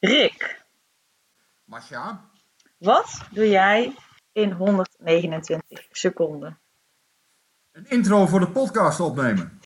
Rick, Masha, wat doe jij in 129 seconden? een intro voor de podcast opnemen.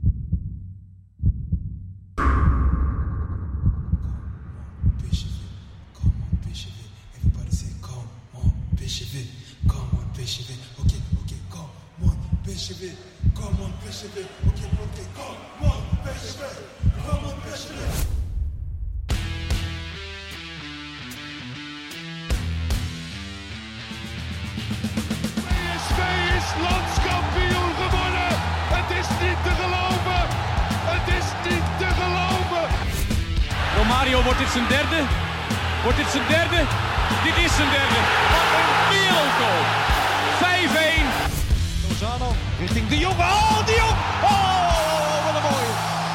PSV is landskampioen gewonnen. Het is niet te geloven. Het is niet te geloven. Romario, wordt dit zijn derde? Wordt dit zijn derde? Dit is zijn derde. Wat een wereldgoal. 5-1. Lozano richting De Jong. Oh, De Jong. Oh, wat een mooie.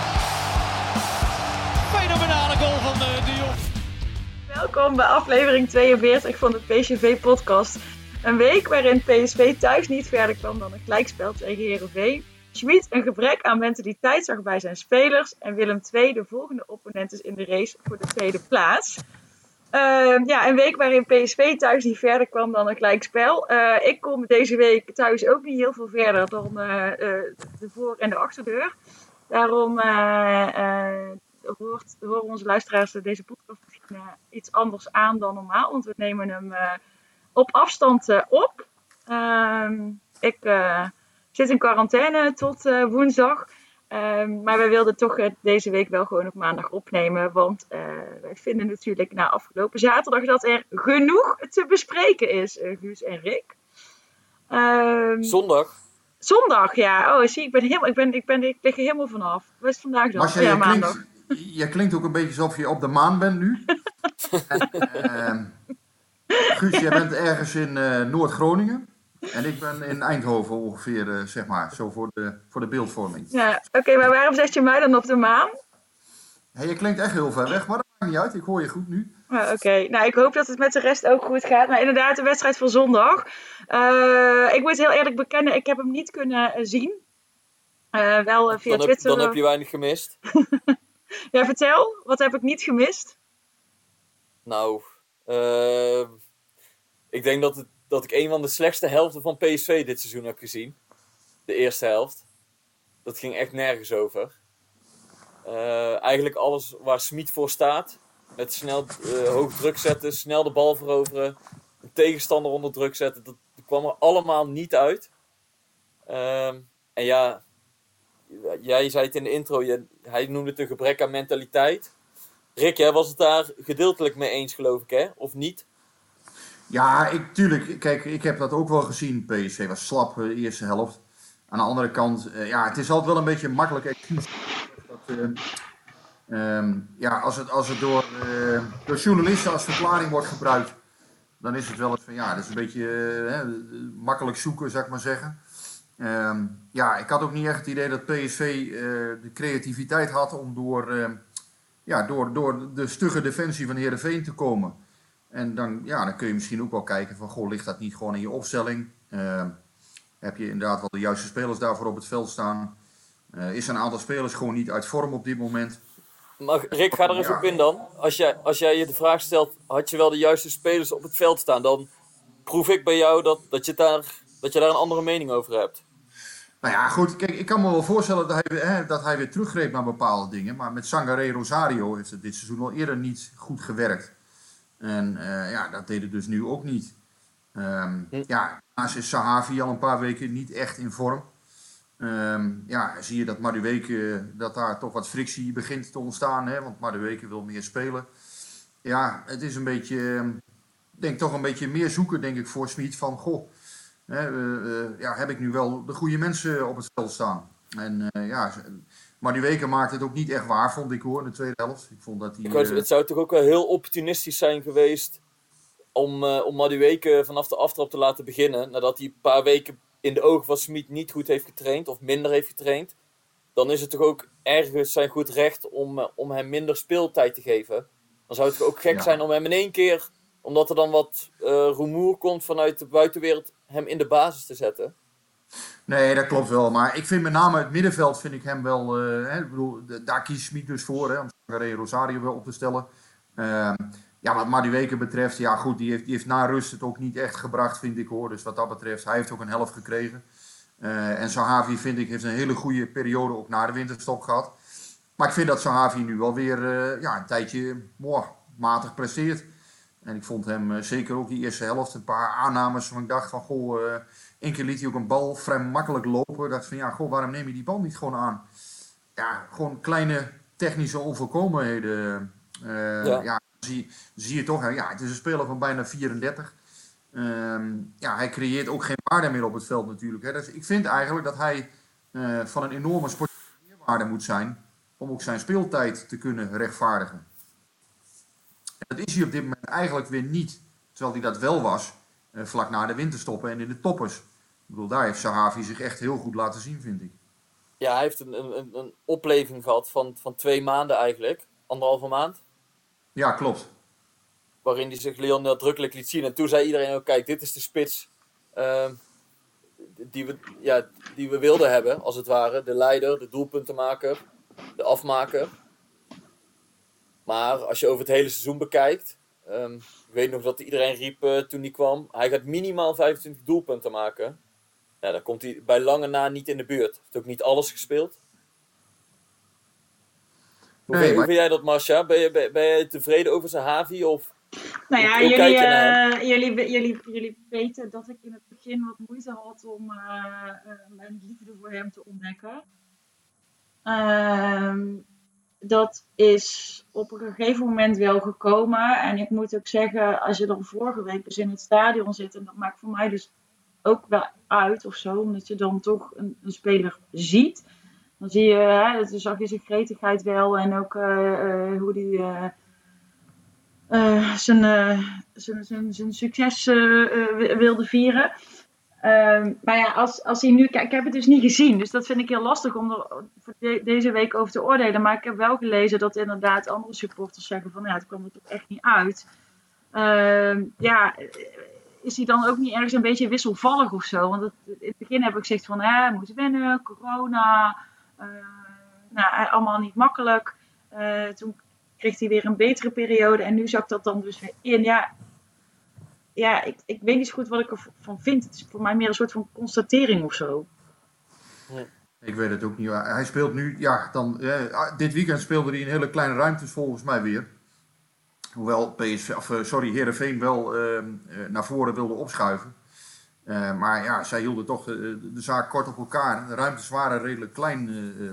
Fenomenale goal van De Jong. Welkom bij aflevering 42 van de PSV-podcast. Een week waarin PSV thuis niet verder kwam dan een gelijkspel tegen Heerenveen. Schmid een gebrek aan mentaliteit zag bij zijn spelers. En Willem II de volgende opponent is in de race voor de tweede plaats. Een week waarin PSV thuis niet verder kwam dan een gelijkspel. Ik kom deze week thuis ook niet heel veel verder dan de voor- en de achterdeur. Daarom horen onze luisteraars deze podcast misschien iets anders aan dan normaal. Want we nemen hem op afstand op. Ik zit in quarantaine tot woensdag. Maar wij wilden toch deze week wel gewoon op maandag opnemen. Want wij vinden natuurlijk na afgelopen zaterdag dat er genoeg te bespreken is, Guus en Rick. Zondag? Zondag, ja. Oh, zie, ik lig er helemaal vanaf. Wat is vandaag dan? Masha, Maandag. je klinkt ook een beetje alsof je op de maan bent nu. Guus, jij bent ergens in Noord-Groningen. En ik ben in Eindhoven ongeveer, zeg maar, zo voor de beeldvorming. Ja, oké, maar waarom zet je mij dan op de maan? Hey, je klinkt echt heel ver weg, maar dat maakt niet uit. Ik hoor je goed nu. Oké, nou ik hoop dat het met de rest ook goed gaat. Maar inderdaad, de wedstrijd van zondag. Ik moet heel eerlijk bekennen, ik heb hem niet kunnen zien. Wel via Twitter. Dan heb je weinig gemist. Ja, vertel. Wat heb ik niet gemist? Nou, ik denk dat ik een van de slechtste helften van PSV dit seizoen heb gezien. De eerste helft. Dat ging echt nergens over. Eigenlijk alles waar Schmid voor staat. Met snel hoog druk zetten, snel de bal veroveren. Een tegenstander onder druk zetten. Dat kwam er allemaal niet uit. En ja, jij zei het in de intro. Hij noemde het een gebrek aan mentaliteit. Rick, jij was het daar gedeeltelijk mee eens, geloof ik, hè? Of niet? Ja, tuurlijk. Kijk, ik heb dat ook wel gezien. PSV was slap de eerste helft. Aan de andere kant, het is altijd wel een beetje een makkelijk excuus. Als het door journalisten als verklaring wordt gebruikt, dan is het wel eens van, dat is een beetje makkelijk zoeken, zou ik maar zeggen. Ik had ook niet echt het idee dat PSV de creativiteit had om door de stugge defensie van Heerenveen te komen. En dan kun je misschien ook wel kijken van, ligt dat niet gewoon in je opstelling? Heb je inderdaad wel de juiste spelers daarvoor op het veld staan? Is een aantal spelers gewoon niet uit vorm op dit moment? Maar Rick, ga er even op in dan. Als jij je de vraag stelt, had je wel de juiste spelers op het veld staan? Dan proef ik bij jou dat je daar een andere mening over hebt. Nou ja, goed. Kijk, ik kan me wel voorstellen dat hij weer teruggreep naar bepaalde dingen. Maar met Sangaré Rosario heeft het dit seizoen al eerder niet goed gewerkt. En dat deed het dus nu ook niet. Daarnaast is Sahavi al een paar weken niet echt in vorm. Zie je dat Madueke, dat daar toch wat frictie begint te ontstaan. Hè? Want Madueke wil meer spelen. Ja, het is een beetje, denk toch een beetje meer zoeken, denk ik, voor Schmid. Van, heb ik nu wel de goede mensen op het veld staan? En Madueke maakt het ook niet echt waar, vond ik hoor, in de tweede helft. Ik vond dat Het zou toch ook wel heel opportunistisch zijn geweest om Madueke vanaf de aftrap te laten beginnen. Nadat hij een paar weken in de ogen van Schmid niet goed heeft getraind of minder heeft getraind. Dan is het toch ook ergens zijn goed recht om hem minder speeltijd te geven. Dan zou het ook gek zijn om hem in één keer, omdat er dan wat rumoer komt vanuit de buitenwereld, hem in de basis te zetten. Nee, dat klopt wel. Maar ik vind met name het middenveld vind ik hem wel... daar kiest Schmid dus voor, om Sangaré Rosario wel op te stellen. Ja, wat Madueke betreft, ja goed, die heeft na rust het ook niet echt gebracht, vind ik hoor. Dus wat dat betreft, hij heeft ook een helft gekregen. En Zahavi, vind ik, heeft een hele goede periode ook na de winterstop gehad. Maar ik vind dat Zahavi nu wel weer een tijdje matig presteert. En ik vond hem zeker ook die eerste helft een paar aannames van ik dacht van goh, één keer liet hij ook een bal vrij makkelijk lopen. Ik dacht van ja, goh, waarom neem je die bal niet gewoon aan? Ja, gewoon kleine technische onvolkomenheden. Zie je toch, ja, het is een speler van bijna 34. Hij creëert ook geen waarde meer op het veld natuurlijk. Hè. Dus ik vind eigenlijk dat hij van een enorme sportieve meerwaarde moet zijn om ook zijn speeltijd te kunnen rechtvaardigen. En dat is hij op dit moment eigenlijk weer niet, terwijl hij dat wel was vlak na de winterstoppen en in de toppers. Ik bedoel, daar heeft Zahavi zich echt heel goed laten zien, vind ik. Ja, hij heeft een opleving gehad van 2 maanden eigenlijk. 1,5 maand. Ja, klopt. Waarin hij zich heel nadrukkelijk liet zien. En toen zei iedereen ook, kijk, dit is de spits die we wilden hebben, als het ware. De leider, de doelpuntenmaker, de afmaker. Maar als je over het hele seizoen bekijkt. Ik weet nog dat iedereen riep toen hij kwam. Hij gaat minimaal 25 doelpunten maken. Ja, dan komt hij bij lange na niet in de buurt. Hij heeft ook niet alles gespeeld. Hoe vind jij dat, Marcia? Ben je tevreden over Zahavi? Of nou ja, hoe kijk je naar hem? jullie weten dat ik in het begin wat moeite had om mijn liefde voor hem te ontdekken. Dat is op een gegeven moment wel gekomen. En ik moet ook zeggen, als je dan vorige week dus in het stadion zit, en dat maakt voor mij dus ook wel uit of zo, omdat je dan toch een speler ziet. Dan zie je, dan zag je zijn gretigheid wel en ook hoe hij zijn succes wilde vieren. Maar ja, als hij nu... Kijk, ik heb het dus niet gezien, dus dat vind ik heel lastig om er voor deze week over te oordelen. Maar ik heb wel gelezen dat inderdaad andere supporters zeggen van, ja, het kwam er toch echt niet uit. Is hij dan ook niet ergens een beetje wisselvallig of zo? Want in het begin heb ik gezegd van, moet wennen, corona, allemaal niet makkelijk. Toen kreeg hij weer een betere periode en nu zag dat dan dus weer in. Ja, ik weet niet zo goed wat ik ervan vind. Het is voor mij meer een soort van constatering of zo. Ik weet het ook niet. Hij speelt nu, dit weekend speelde hij in hele kleine ruimtes volgens mij weer. Hoewel Heerenveen wel naar voren wilde opschuiven. Maar ja, zij hielden toch de zaak kort op elkaar. De ruimtes waren redelijk klein.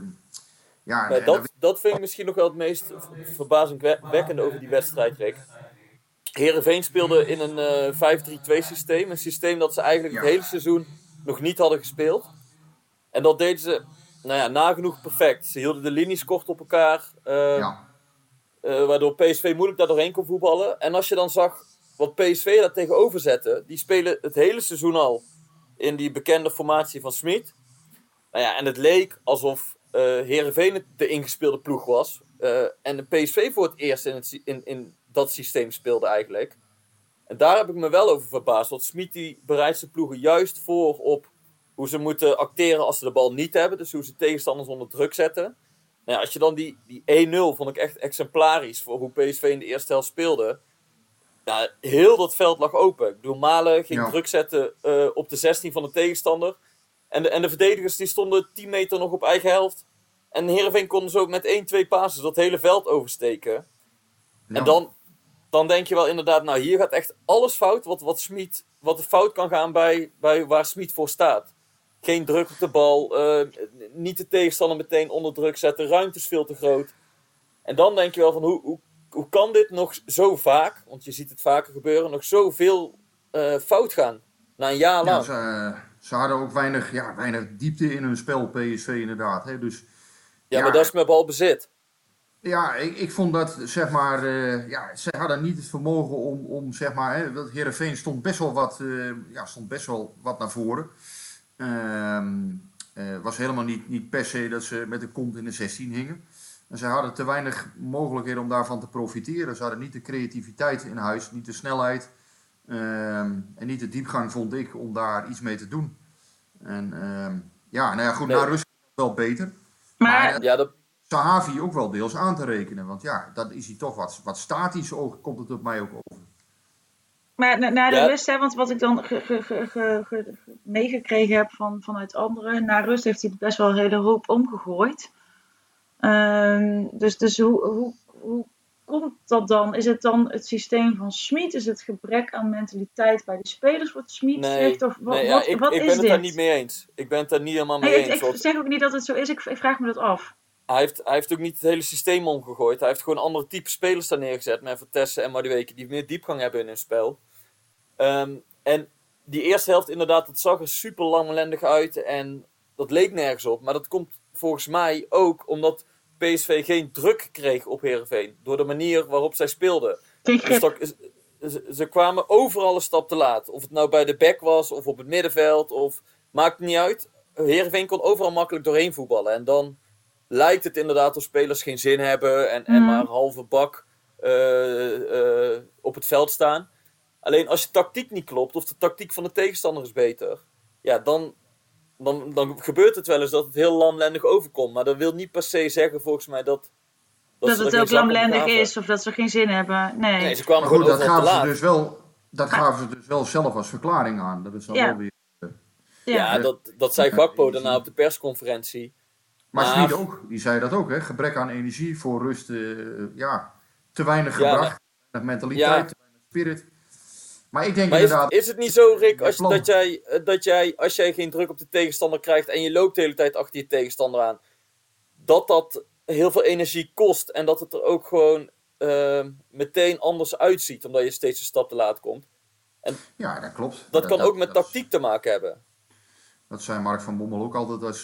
Dat vind ik misschien nog wel het meest verbazingwekkende over die wedstrijd, Rick. Heerenveen speelde in een 5-3-2 systeem. Een systeem dat ze eigenlijk het hele seizoen nog niet hadden gespeeld. En dat deden ze nagenoeg perfect. Ze hielden de linies kort op elkaar. Waardoor PSV moeilijk daar doorheen kon voetballen. En als je dan zag wat PSV daar tegenover zette. Die spelen het hele seizoen al in die bekende formatie van Smit. En het leek alsof Heerenveen de ingespeelde ploeg was. En de PSV voor het eerst in dat systeem speelde eigenlijk. En daar heb ik me wel over verbaasd. Want Smit die bereidt zijn ploegen juist voor op hoe ze moeten acteren als ze de bal niet hebben. Dus hoe ze tegenstanders onder druk zetten. Als je dan die 1-0 vond ik echt exemplarisch voor hoe PSV in de eerste helft speelde. Ja, heel dat veld lag open. Ik bedoel, Malen ging druk zetten op de 16 van de tegenstander. En de verdedigers die stonden 10 meter nog op eigen helft. En Heerenveen kon zo met 1-2 passes dat hele veld oversteken. Ja. En dan denk je wel inderdaad, hier gaat echt alles fout wat er fout kan gaan bij waar Smit voor staat. Geen druk op de bal, niet de tegenstander meteen onder druk zetten, ruimte is veel te groot. En dan denk je wel van, hoe kan dit nog zo vaak, want je ziet het vaker gebeuren, nog zoveel fout gaan, na een jaar lang. Ze hadden ook weinig diepte in hun spel, PSV inderdaad. Hè? Dus, maar dat is met balbezit. Ja, ik vond dat, zeg maar, ze hadden niet het vermogen om zeg maar, dat Heerenveen stond best wel wat naar voren. Was helemaal niet per se dat ze met de kont in de 16 hingen. En ze hadden te weinig mogelijkheden om daarvan te profiteren. Ze hadden niet de creativiteit in huis, niet de snelheid en niet de diepgang, vond ik, om daar iets mee te doen. En na rust was het wel beter. Maar Sahavi ook wel deels aan te rekenen. Want ja, dan is hij toch wat statisch, komt het op mij ook over. Maar na de rust, hè, want wat ik dan meegekregen heb vanuit anderen, na rust heeft hij best wel een hele hoop omgegooid. Dus hoe komt dat dan? Is het dan het systeem van Smit? Is het gebrek aan mentaliteit bij de spelers wat Smit zegt? Of wat is dit? Ik ben het daar niet mee eens. Ik ben het daar niet helemaal mee eens. Ik zeg ook niet dat het zo is. Ik vraag me dat af. Hij heeft ook niet het hele systeem omgegooid. Hij heeft gewoon een ander type spelers daar neergezet. Met Vertessen en Madueke die meer diepgang hebben in hun spel. En die eerste helft inderdaad, dat zag er super langlendig uit. En dat leek nergens op. Maar dat komt volgens mij ook omdat PSV geen druk kreeg op Heerenveen. Door de manier waarop zij speelden. Ze kwamen overal een stap te laat. Of het nou bij de back was of op het middenveld. Maakt niet uit. Heerenveen kon overal makkelijk doorheen voetballen. En dan lijkt het inderdaad of spelers geen zin hebben. En maar halve bak op het veld staan. Alleen als je tactiek niet klopt. Of de tactiek van de tegenstander is beter. Ja, dan gebeurt het wel eens dat het heel lamlendig overkomt. Maar dat wil niet per se zeggen volgens mij dat het ook lamlendig is. Of dat ze geen zin hebben. Nee, ze kwamen goed, gewoon overal te laat. Dat gaven ze dus wel zelf als verklaring aan. Dat is dan wel weer... Dat zei Gakpo daarna op de persconferentie. Maar Smit ook, die zei dat ook, hè? Gebrek aan energie, voor rust, te weinig gebracht, te weinig mentaliteit, te weinig spirit. Maar ik denk inderdaad... Is het niet zo, Rick, als jij geen druk op de tegenstander krijgt en je loopt de hele tijd achter je tegenstander aan, dat heel veel energie kost en dat het er ook gewoon meteen anders uitziet, omdat je steeds een stap te laat komt? En ja, dat klopt. Dat kan ook met tactiek te maken hebben. Dat zei Mark van Bommel ook altijd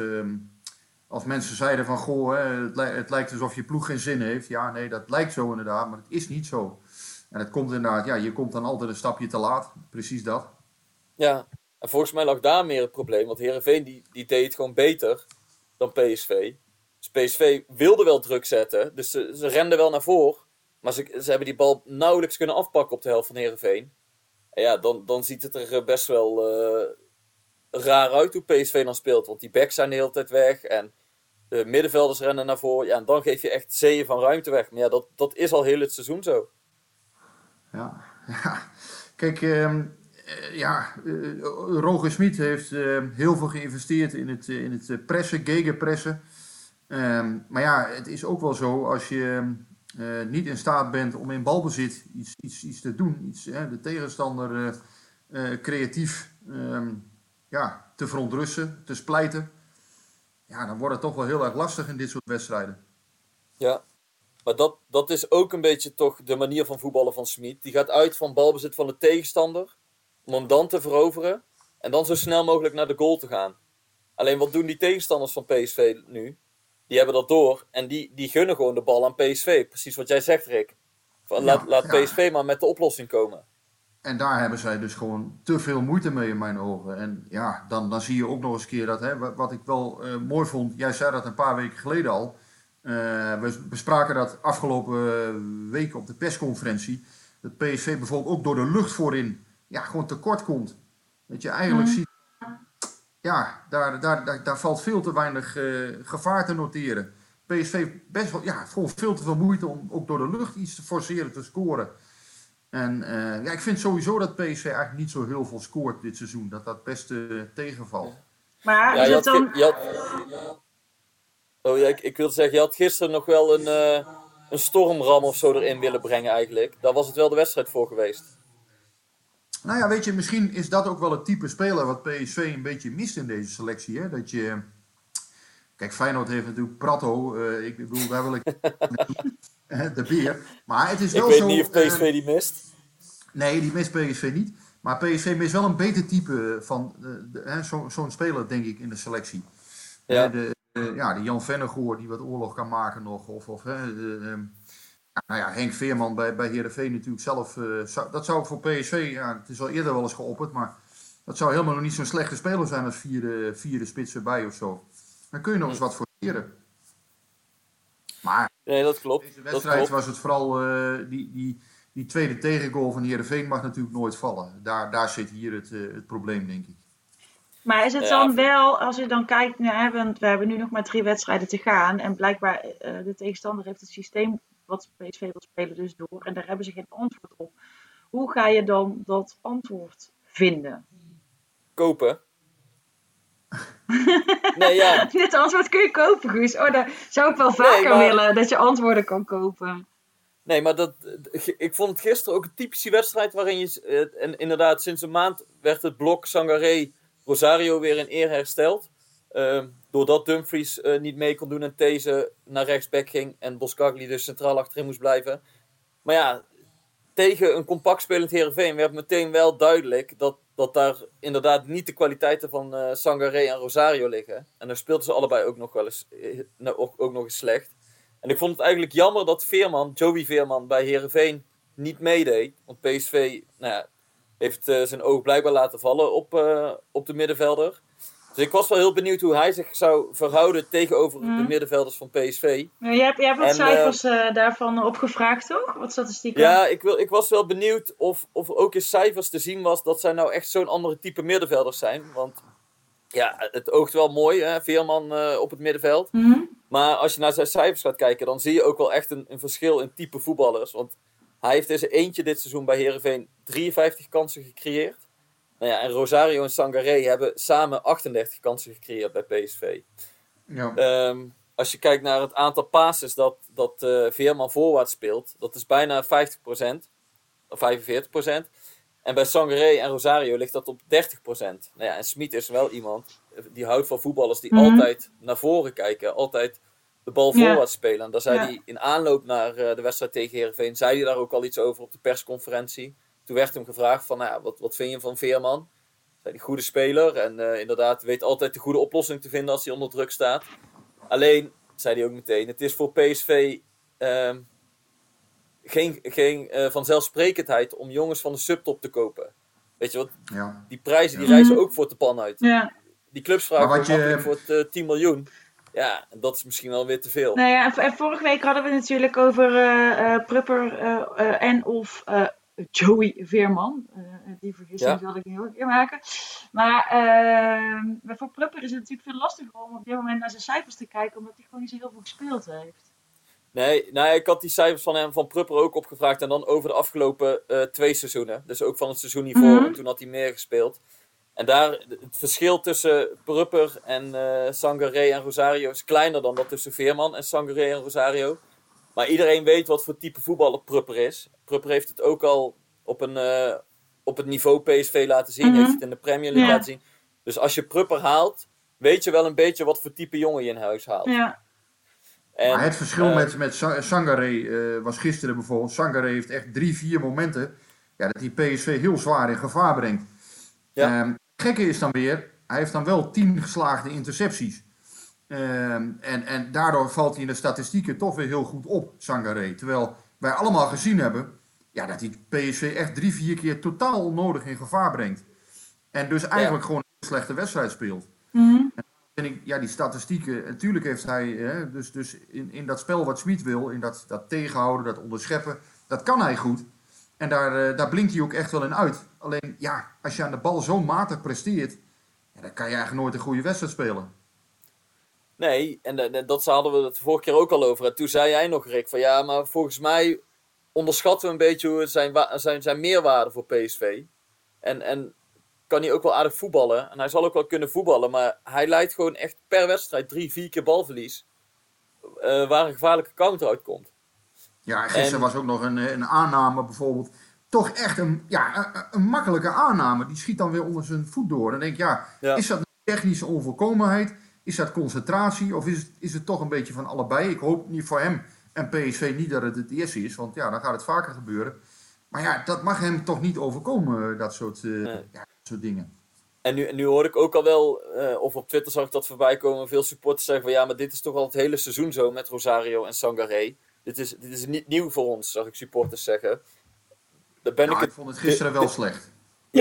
als mensen zeiden van, goh, het lijkt alsof je ploeg geen zin heeft. Ja, nee, dat lijkt zo inderdaad, maar het is niet zo. En het komt inderdaad, je komt dan altijd een stapje te laat. Precies dat. Ja, en volgens mij lag daar meer het probleem. Want Heerenveen die deed het gewoon beter dan PSV. Dus PSV wilde wel druk zetten. Dus ze renden wel naar voren. Maar ze hebben die bal nauwelijks kunnen afpakken op de helft van Heerenveen. En ja, dan ziet het er best wel raar uit hoe PSV dan speelt. Want die backs zijn de hele tijd weg. En de middenvelders rennen naar voren. Ja, en dan geef je echt zeeën van ruimte weg. Maar ja, dat is al heel het seizoen zo. Ja. Kijk, Roger Smit heeft heel veel geïnvesteerd in het pressen, gegenpressen. Maar ja, het is ook wel zo, als je niet in staat bent om in balbezit iets te doen, de tegenstander creatief te verontrusten, te splijten, ja, dan wordt het toch wel heel erg lastig in dit soort wedstrijden. Ja. Maar dat is ook een beetje toch de manier van voetballen van Smit. Die gaat uit van balbezit van de tegenstander. Om hem dan te veroveren. En dan zo snel mogelijk naar de goal te gaan. Alleen wat doen die tegenstanders van PSV nu? Die hebben dat door. En die gunnen gewoon de bal aan PSV. Precies wat jij zegt, Rick. Laat PSV maar met de oplossing komen. En daar hebben zij dus gewoon te veel moeite mee in mijn ogen. En ja, dan zie je ook nog eens een keer dat, wat ik wel mooi vond. Jij zei dat een paar weken geleden al. We bespraken dat afgelopen week op de persconferentie. Dat PSV bijvoorbeeld ook door de lucht voorin gewoon tekort komt. Dat je eigenlijk ziet, daar valt veel te weinig gevaar te noteren. PSV best wel, gewoon veel te veel moeite om ook door de lucht iets te forceren te scoren. En ik vind sowieso dat PSV eigenlijk niet zo heel veel scoort dit seizoen. Dat best tegenvalt. Maar ja, is het dan... Ik wilde zeggen, je had gisteren nog wel een stormram of zo erin willen brengen eigenlijk. Daar was het wel de wedstrijd voor geweest. Nou ja, weet je, misschien is dat ook wel het type speler wat PSV een beetje mist in deze selectie. Hè? Dat je... Kijk, Feyenoord heeft natuurlijk Prato. Ik bedoel, daar wil ik... de beer. Maar het is wel zo... Ik weet niet of PSV die mist. Nee, die mist PSV niet. Maar PSV mist wel een beter type van zo'n speler, denk ik, in de selectie. Ja. De Jan Vennegoor die wat oorlog kan maken nog. Henk Veerman bij Heerenveen natuurlijk zelf. Dat zou voor PSV, het is al eerder wel eens geopperd, maar dat zou helemaal nog niet zo'n slechte speler zijn als vierde spits erbij of zo. Dan kun je nog eens wat forceren. Maar nee, dat klopt. Deze wedstrijd was het vooral die tweede tegengoal van Heerenveen mag natuurlijk nooit vallen. Daar zit hier het probleem, denk ik. Maar is het dan wel, als je dan kijkt, we hebben nu nog maar 3 wedstrijden te gaan. En blijkbaar de tegenstander heeft het systeem wat PSV wil spelen dus door. En daar hebben ze geen antwoord op. Hoe ga je dan dat antwoord vinden? Kopen. Nee, ja. Dit antwoord kun je kopen, Guus. Oh, dat zou ik wel vaker willen, dat je antwoorden kan kopen. Nee, maar ik vond het gisteren ook een typische wedstrijd waarin je... en inderdaad, sinds een maand werd het blok Sangaré Rosario weer in eer hersteld. Doordat Dumfries niet mee kon doen en These naar rechtsback ging. En Boskagli dus centraal achterin moest blijven. Maar ja, tegen een compact spelend Heerenveen werd meteen wel duidelijk dat daar inderdaad niet de kwaliteiten van Sangaré en Rosario liggen. En dan speelden ze allebei ook nog wel eens, ook nog eens slecht. En ik vond het eigenlijk jammer dat Joey Veerman bij Heerenveen niet meedeed. Want PSV heeft zijn oog blijkbaar laten vallen op de middenvelder. Dus ik was wel heel benieuwd hoe hij zich zou verhouden tegenover de middenvelders van PSV. Je hebt wat cijfers daarvan opgevraagd, toch? Wat statistieken? Ja, ik was wel benieuwd of er ook in cijfers te zien was dat zij nou echt zo'n andere type middenvelders zijn. Want ja, het oogt wel mooi, hè? Veerman op het middenveld. Mm-hmm. Maar als je naar zijn cijfers gaat kijken, dan zie je ook wel echt een verschil in type voetballers. Want hij heeft dus eentje dit seizoen bij Heerenveen 53 kansen gecreëerd. Nou ja, en Rosario en Sangaré hebben samen 38 kansen gecreëerd bij PSV. Ja. Als je kijkt naar het aantal passes dat Veerman voorwaarts speelt, dat is bijna 50%, of 45%. En bij Sangaré en Rosario ligt dat op 30%. Nou ja, en Smit is wel iemand die houdt van voetballers die altijd naar voren kijken, altijd de bal voorwaarts spelen. En daar zei hij in aanloop naar de wedstrijd tegen Heerenveen, zei hij daar ook al iets over op de persconferentie. Toen werd hem gevraagd van, wat vind je van Veerman? Zei hij, goede speler en inderdaad weet altijd de goede oplossing te vinden als hij onder druk staat. Alleen, zei hij ook meteen, het is voor PSV geen vanzelfsprekendheid om jongens van de subtop te kopen. Weet je wat? Ja. Die prijzen die reizen ook voor de pan uit. Ja. Die clubs vragen voor het 10 miljoen. Ja, dat is misschien wel weer te veel. Nou ja, en vorige week hadden we het natuurlijk over Prupper en of Joey Veerman. Die vergissing wilde ik niet ook een keer maken. Maar voor Prupper is het natuurlijk veel lastiger om op dit moment naar zijn cijfers te kijken, omdat hij gewoon niet zo heel veel gespeeld heeft. Nee, ik had die cijfers van Prupper ook opgevraagd. En dan over de afgelopen 2 seizoenen. Dus ook van het seizoen hiervoor. En toen had hij meer gespeeld. En daar, het verschil tussen Prupper en Sangaré en Rosario is kleiner dan dat tussen Veerman en Sangaré en Rosario. Maar iedereen weet wat voor type voetballer Prupper is. Prupper heeft het ook al op het niveau PSV laten zien. Heeft het in de Premier League laten zien. Dus als je Prupper haalt, weet je wel een beetje wat voor type jongen je in huis haalt. Ja. Maar het verschil met Sangaré was gisteren bijvoorbeeld. Sangaré heeft echt 3-4 momenten dat hij PSV heel zwaar in gevaar brengt. Ja. Het gekke is dan weer, hij heeft dan wel 10 geslaagde intercepties. En daardoor valt hij in de statistieken toch weer heel goed op, Sangaré. Terwijl wij allemaal gezien hebben dat hij PSV echt 3-4 keer totaal onnodig in gevaar brengt. En dus eigenlijk gewoon een slechte wedstrijd speelt. Mm-hmm. En die statistieken, natuurlijk heeft hij, dus in dat spel wat Smit wil, in dat tegenhouden, dat onderscheppen, dat kan hij goed. En daar blinkt hij ook echt wel in uit. Alleen, als je aan de bal zo matig presteert, dan kan je eigenlijk nooit een goede wedstrijd spelen. Nee, en dat hadden we het de vorige keer ook al over. En toen zei jij nog, Rick, van maar volgens mij onderschatten we een beetje hoe zijn meerwaarde voor PSV. En kan hij ook wel aardig voetballen. En hij zal ook wel kunnen voetballen. Maar hij leidt gewoon echt per wedstrijd 3-4 keer balverlies. Waar een gevaarlijke counter uitkomt. Ja, gisteren was ook nog een aanname bijvoorbeeld. Toch echt een makkelijke aanname. Die schiet dan weer onder zijn voet door. En dan denk ik, is dat een technische onvolkomenheid? Is dat concentratie? Of is het toch een beetje van allebei? Ik hoop niet voor hem en PSV niet dat het eerste is. Want dan gaat het vaker gebeuren. Maar dat mag hem toch niet overkomen, dat soort dingen. En nu hoorde ik ook al wel, of op Twitter zag ik dat voorbij komen, veel supporters zeggen van maar dit is toch al het hele seizoen zo met Rosario en Sangaré. Dit is niet nieuw voor ons, zag ik supporters zeggen. Ik vond het gisteren wel slecht.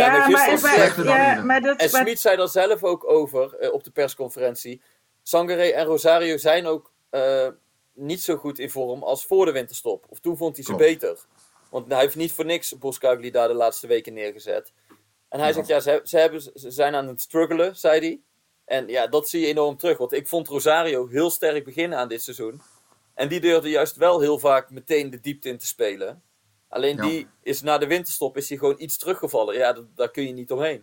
En Smit zei daar zelf ook over op de persconferentie. Sangaré en Rosario zijn ook niet zo goed in vorm als voor de winterstop. Of toen vond hij ze beter. Want hij heeft niet voor niks Boskagli daar de laatste weken neergezet. En hij zegt, ja, ze zijn aan het struggelen, zei hij. En ja, dat zie je enorm terug. Want ik vond Rosario heel sterk beginnen aan dit seizoen. En die durfde juist wel heel vaak meteen de diepte in te spelen. Alleen die is na de winterstop is hij gewoon iets teruggevallen. Ja, daar kun je niet omheen.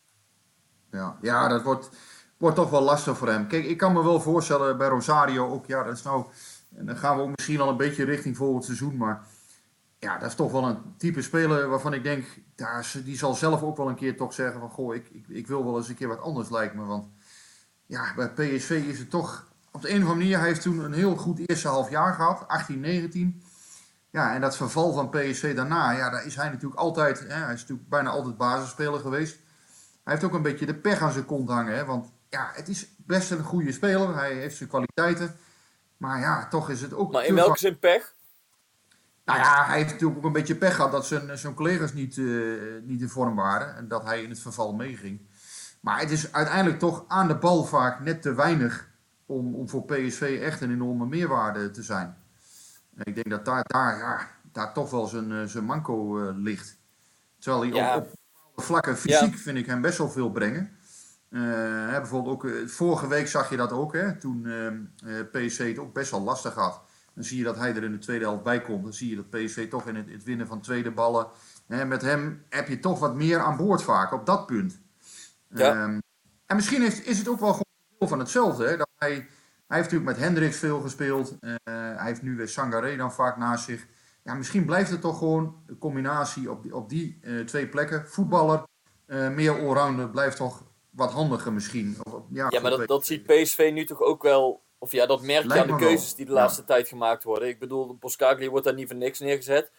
Ja, dat wordt toch wel lastig voor hem. Kijk, ik kan me wel voorstellen bij Rosario ook. Ja, dat is nou... En dan gaan we ook misschien al een beetje richting volgend seizoen. Maar ja, dat is toch wel een type speler waarvan ik denk... die zal zelf ook wel een keer toch zeggen van... Goh, ik wil wel eens een keer wat anders, lijkt me. Want ja, bij PSV is het toch... Op de een of andere manier, hij heeft toen een heel goed eerste half jaar gehad. 18, 19. Ja, en dat verval van PSV daarna... Ja, daar is hij natuurlijk altijd... hij is natuurlijk bijna altijd basisspeler geweest. Hij heeft ook een beetje de pech aan zijn kont hangen. Hè? Want ja, het is best een goede speler. Hij heeft zijn kwaliteiten. Maar ja, toch is het ook... Maar in welke zin pech? Nou ja, hij heeft natuurlijk ook een beetje pech gehad dat zijn collega's niet in vorm waren. En dat hij in het verval meeging. Maar het is uiteindelijk toch aan de bal vaak net te weinig om voor PSV echt een enorme meerwaarde te zijn. En ik denk dat daar toch wel zijn manco ligt. Terwijl hij op vlakken fysiek vind ik hem best wel veel brengen. Bijvoorbeeld ook vorige week zag je dat ook. Hè, toen PSV het ook best wel lastig had. Dan zie je dat hij er in de tweede helft bij komt. Dan zie je dat PSV toch in het winnen van tweede ballen. Met hem heb je toch wat meer aan boord vaak op dat punt. Ja. En misschien is het ook wel gewoon deel van hetzelfde. Hè? Dat hij heeft natuurlijk met Hendricks veel gespeeld. Hij heeft nu weer Sangaré dan vaak naast zich. Ja, misschien blijft het toch gewoon de combinatie op die twee plekken. Voetballer, meer allrounder, blijft toch wat handiger misschien. Maar dat ziet PSV nu toch ook wel... Of ja, dat merk je aan de keuzes die de laatste tijd gemaakt worden. Ik bedoel, Boskagli wordt daar niet voor niks neergezet.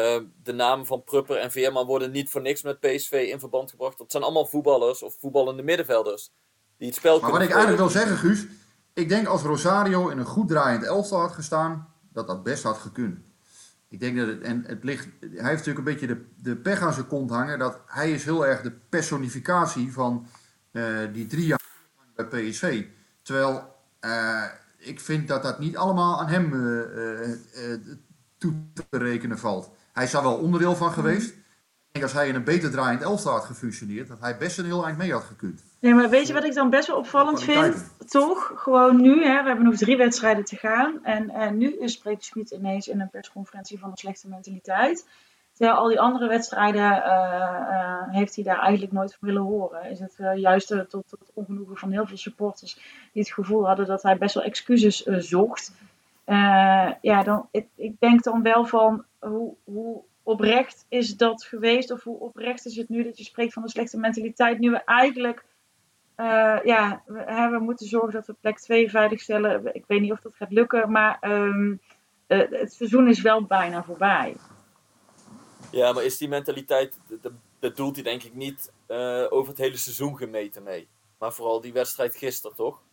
De namen van Prupper en Veerman worden niet voor niks met PSV in verband gebracht. Dat zijn allemaal voetballers of voetballende middenvelders die het spel kunnen Maar wat ik eigenlijk wil zeggen, Guus... Ik denk als Rosario in een goed draaiend elftal had gestaan... dat best had gekund. Ik denk dat hij heeft natuurlijk een beetje de pech aan zijn kont hangen... dat hij is heel erg de personificatie van die 3 jaar bij PSV. Terwijl... ik vind dat niet allemaal aan hem toe te rekenen valt. Hij is daar wel onderdeel van geweest. Ik denk als hij in een beter draaiend elftal had gefunctioneerd... dat hij best een heel eind mee had gekund. Nee, maar weet je wat ik dan best wel opvallend vind? Toch, gewoon nu, hè, we hebben nog 3 wedstrijden te gaan. En nu spreekt Schmid ineens in een persconferentie van een slechte mentaliteit. Terwijl al die andere wedstrijden heeft hij daar eigenlijk nooit van willen horen. Is het juist tot ongenoegen van heel veel supporters die het gevoel hadden dat hij best wel excuses zocht. Ik denk dan wel van hoe oprecht is dat geweest? Of hoe oprecht is het nu dat je spreekt van een slechte mentaliteit? Nu we eigenlijk, we moeten zorgen dat we plek 2 veiligstellen. Ik weet niet of dat gaat lukken, maar het seizoen is wel bijna voorbij. Ja, maar is die mentaliteit, dat doelt hij denk ik niet over het hele seizoen gemeten mee. Maar vooral die wedstrijd gisteren, toch?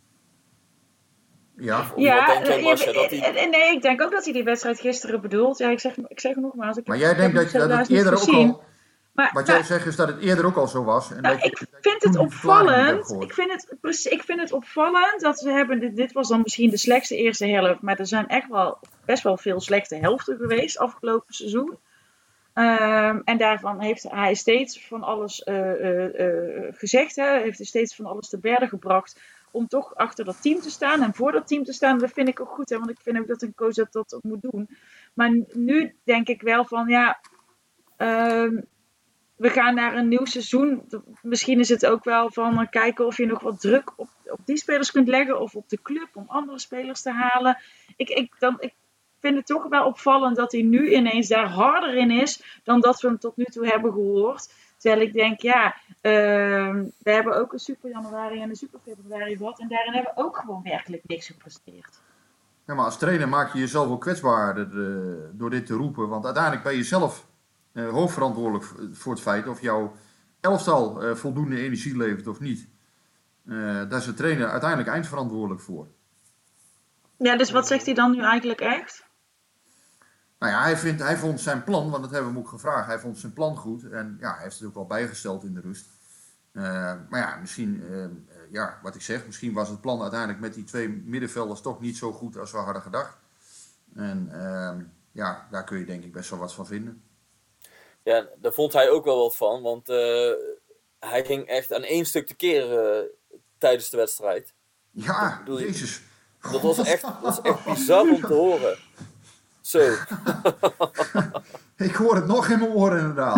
Ja. Nee, ik denk ook dat hij die wedstrijd gisteren bedoelt. Ja, ik zeg nogmaals. Maar jij denkt dat het eerder ook al... Wat jij zegt is dat het eerder ook al zo was. En ik vind het opvallend. Ik vind het opvallend dat we hebben... Dit was dan misschien de slechtste eerste helft. Maar er zijn echt wel best wel veel slechte helften geweest afgelopen seizoen. En daarvan heeft hij steeds van alles gezegd. Heeft hij steeds van alles te berden gebracht. Om toch achter dat team te staan. En voor dat team te staan. Dat vind ik ook goed. Hè, want ik vind ook dat een coach dat moet doen. Maar nu denk ik wel van... we gaan naar een nieuw seizoen. Misschien is het ook wel van kijken of je nog wat druk op die spelers kunt leggen. Of op de club om andere spelers te halen. Ik vind het toch wel opvallend dat hij nu ineens daar harder in is. Dan dat we hem tot nu toe hebben gehoord. Terwijl ik denk, we hebben ook een super januari en een super februari gehad. En daarin hebben we ook gewoon werkelijk niks gepresteerd. Ja, maar als trainer maak je jezelf ook kwetsbaarder door dit te roepen. Want uiteindelijk ben je zelf hoofdverantwoordelijk voor het feit of jouw elftal voldoende energie levert of niet. Daar is de trainer uiteindelijk eindverantwoordelijk voor. Ja, dus wat zegt hij dan nu eigenlijk echt? Nou ja, hij vond zijn plan, want dat hebben we hem ook gevraagd, hij vond zijn plan goed. En ja, hij heeft het ook wel bijgesteld in de rust. Maar ja, misschien, wat ik zeg, misschien was het plan uiteindelijk met die 2 middenvelders toch niet zo goed als we hadden gedacht. En daar kun je denk ik best wel wat van vinden. Ja, daar vond hij ook wel wat van, want hij ging echt aan één stuk tekeer tijdens de wedstrijd. Ja, bedoel je- jezus. Dat was echt bizar om te horen. Zo. Ik hoor het nog in mijn oren inderdaad.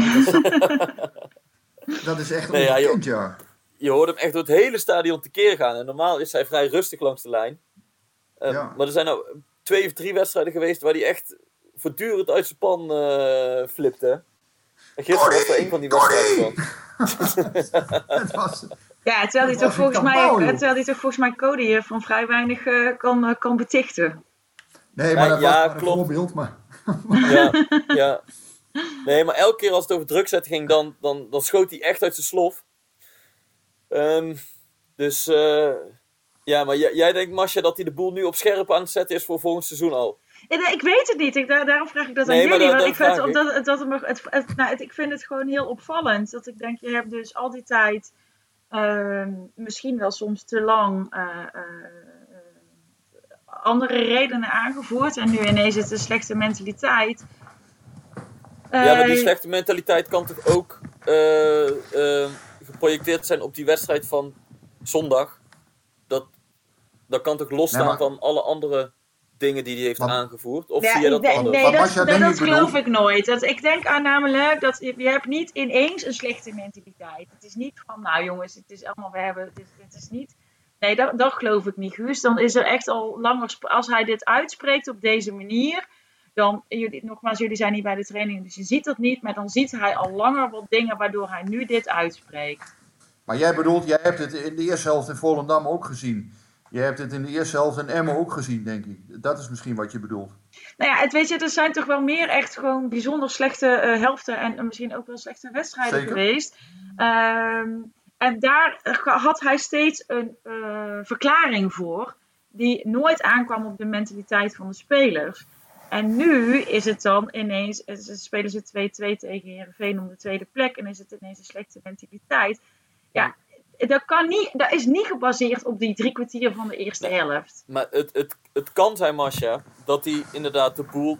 Dat is echt Nee, ja, ongekend, ja. Je hoorde hem echt door het hele stadion tekeer gaan. En normaal is hij vrij rustig langs de lijn. Ja. Maar er zijn nou 2 of 3 wedstrijden geweest waar hij echt voortdurend uit zijn pan flipte. En gisteren was er een van die wedstrijden van. Het was... Ja, terwijl hij Dat was een toch volgens mij Cody van vrij weinig kan betichten. Nee, maar dat Ja, was maar een klopt. voorbeeld. Maar... Ja. Nee, maar elke keer als het over druk zetten ging, dan schoot hij echt uit zijn slof. Ja, maar jij denkt, Masja, dat hij de boel nu op scherp aan het zetten is voor volgend seizoen al? Ik weet het niet. Daarom vraag ik dat Nee, aan maar jullie. dat Ik vind het gewoon heel opvallend. Dat ik denk, je hebt dus al die tijd, misschien wel soms te lang, andere redenen aangevoerd. En nu ineens is het een slechte mentaliteit. Ja, maar die slechte mentaliteit kan toch ook geprojecteerd zijn op die wedstrijd van zondag? Dat kan toch losstaan Nee, maar- van alle andere dingen die hij heeft Want- aangevoerd? Of Ja, zie je dat anders? nee, Wat Masja denk dat ik geloof bedoelt- ik nooit. Ik denk aan namelijk dat je hebt niet ineens een slechte mentaliteit. Het is niet van, nou jongens, het is allemaal, het is niet... Nee, dat geloof ik niet, Guus. Dan is er echt al langer... Als hij dit uitspreekt op deze manier, dan... Jullie zijn niet bij de training, dus je ziet dat niet. Maar dan ziet hij al langer wat dingen waardoor hij nu dit uitspreekt. Maar jij bedoelt, jij hebt het in de eerste helft in Volendam ook gezien. Je hebt het in de eerste helft in Emmen ook gezien, denk ik. Dat is misschien wat je bedoelt. Nou ja, er zijn toch wel meer echt gewoon bijzonder slechte helften en misschien ook wel slechte wedstrijden Zeker. geweest. En daar had hij steeds een verklaring voor die nooit aankwam op de mentaliteit van de spelers. En nu is het dan ineens, spelen ze 2-2 tegen Heerenveen om de tweede plek en is het ineens een slechte mentaliteit. Ja, dat is niet gebaseerd op die 3 kwartier van de eerste helft. Maar het kan zijn, Masja, dat hij inderdaad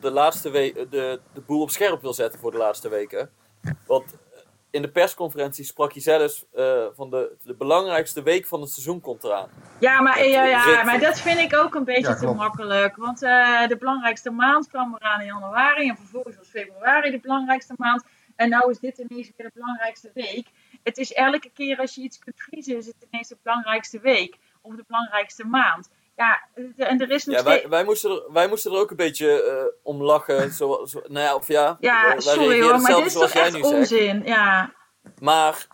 de boel op scherp wil zetten voor de laatste weken. Want in de persconferentie sprak hij zelfs van de belangrijkste week van het seizoen komt eraan. Ja, Rick- maar dat vind ik ook een beetje Ja, te klopt. makkelijk. Want de belangrijkste maand kwam eraan in januari. En vervolgens was februari de belangrijkste maand. En nou is dit ineens weer de belangrijkste week. Het is elke keer als je iets kunt verliezen, is het ineens de belangrijkste week. Of de belangrijkste maand. Ja, en er is nog Ja, steeds... wij moesten er ook een beetje om lachen. Ja, wij sorry reageerden hoor, maar dit hetzelfde is zoals toch jij echt nu zegt. onzin. Ja. Maar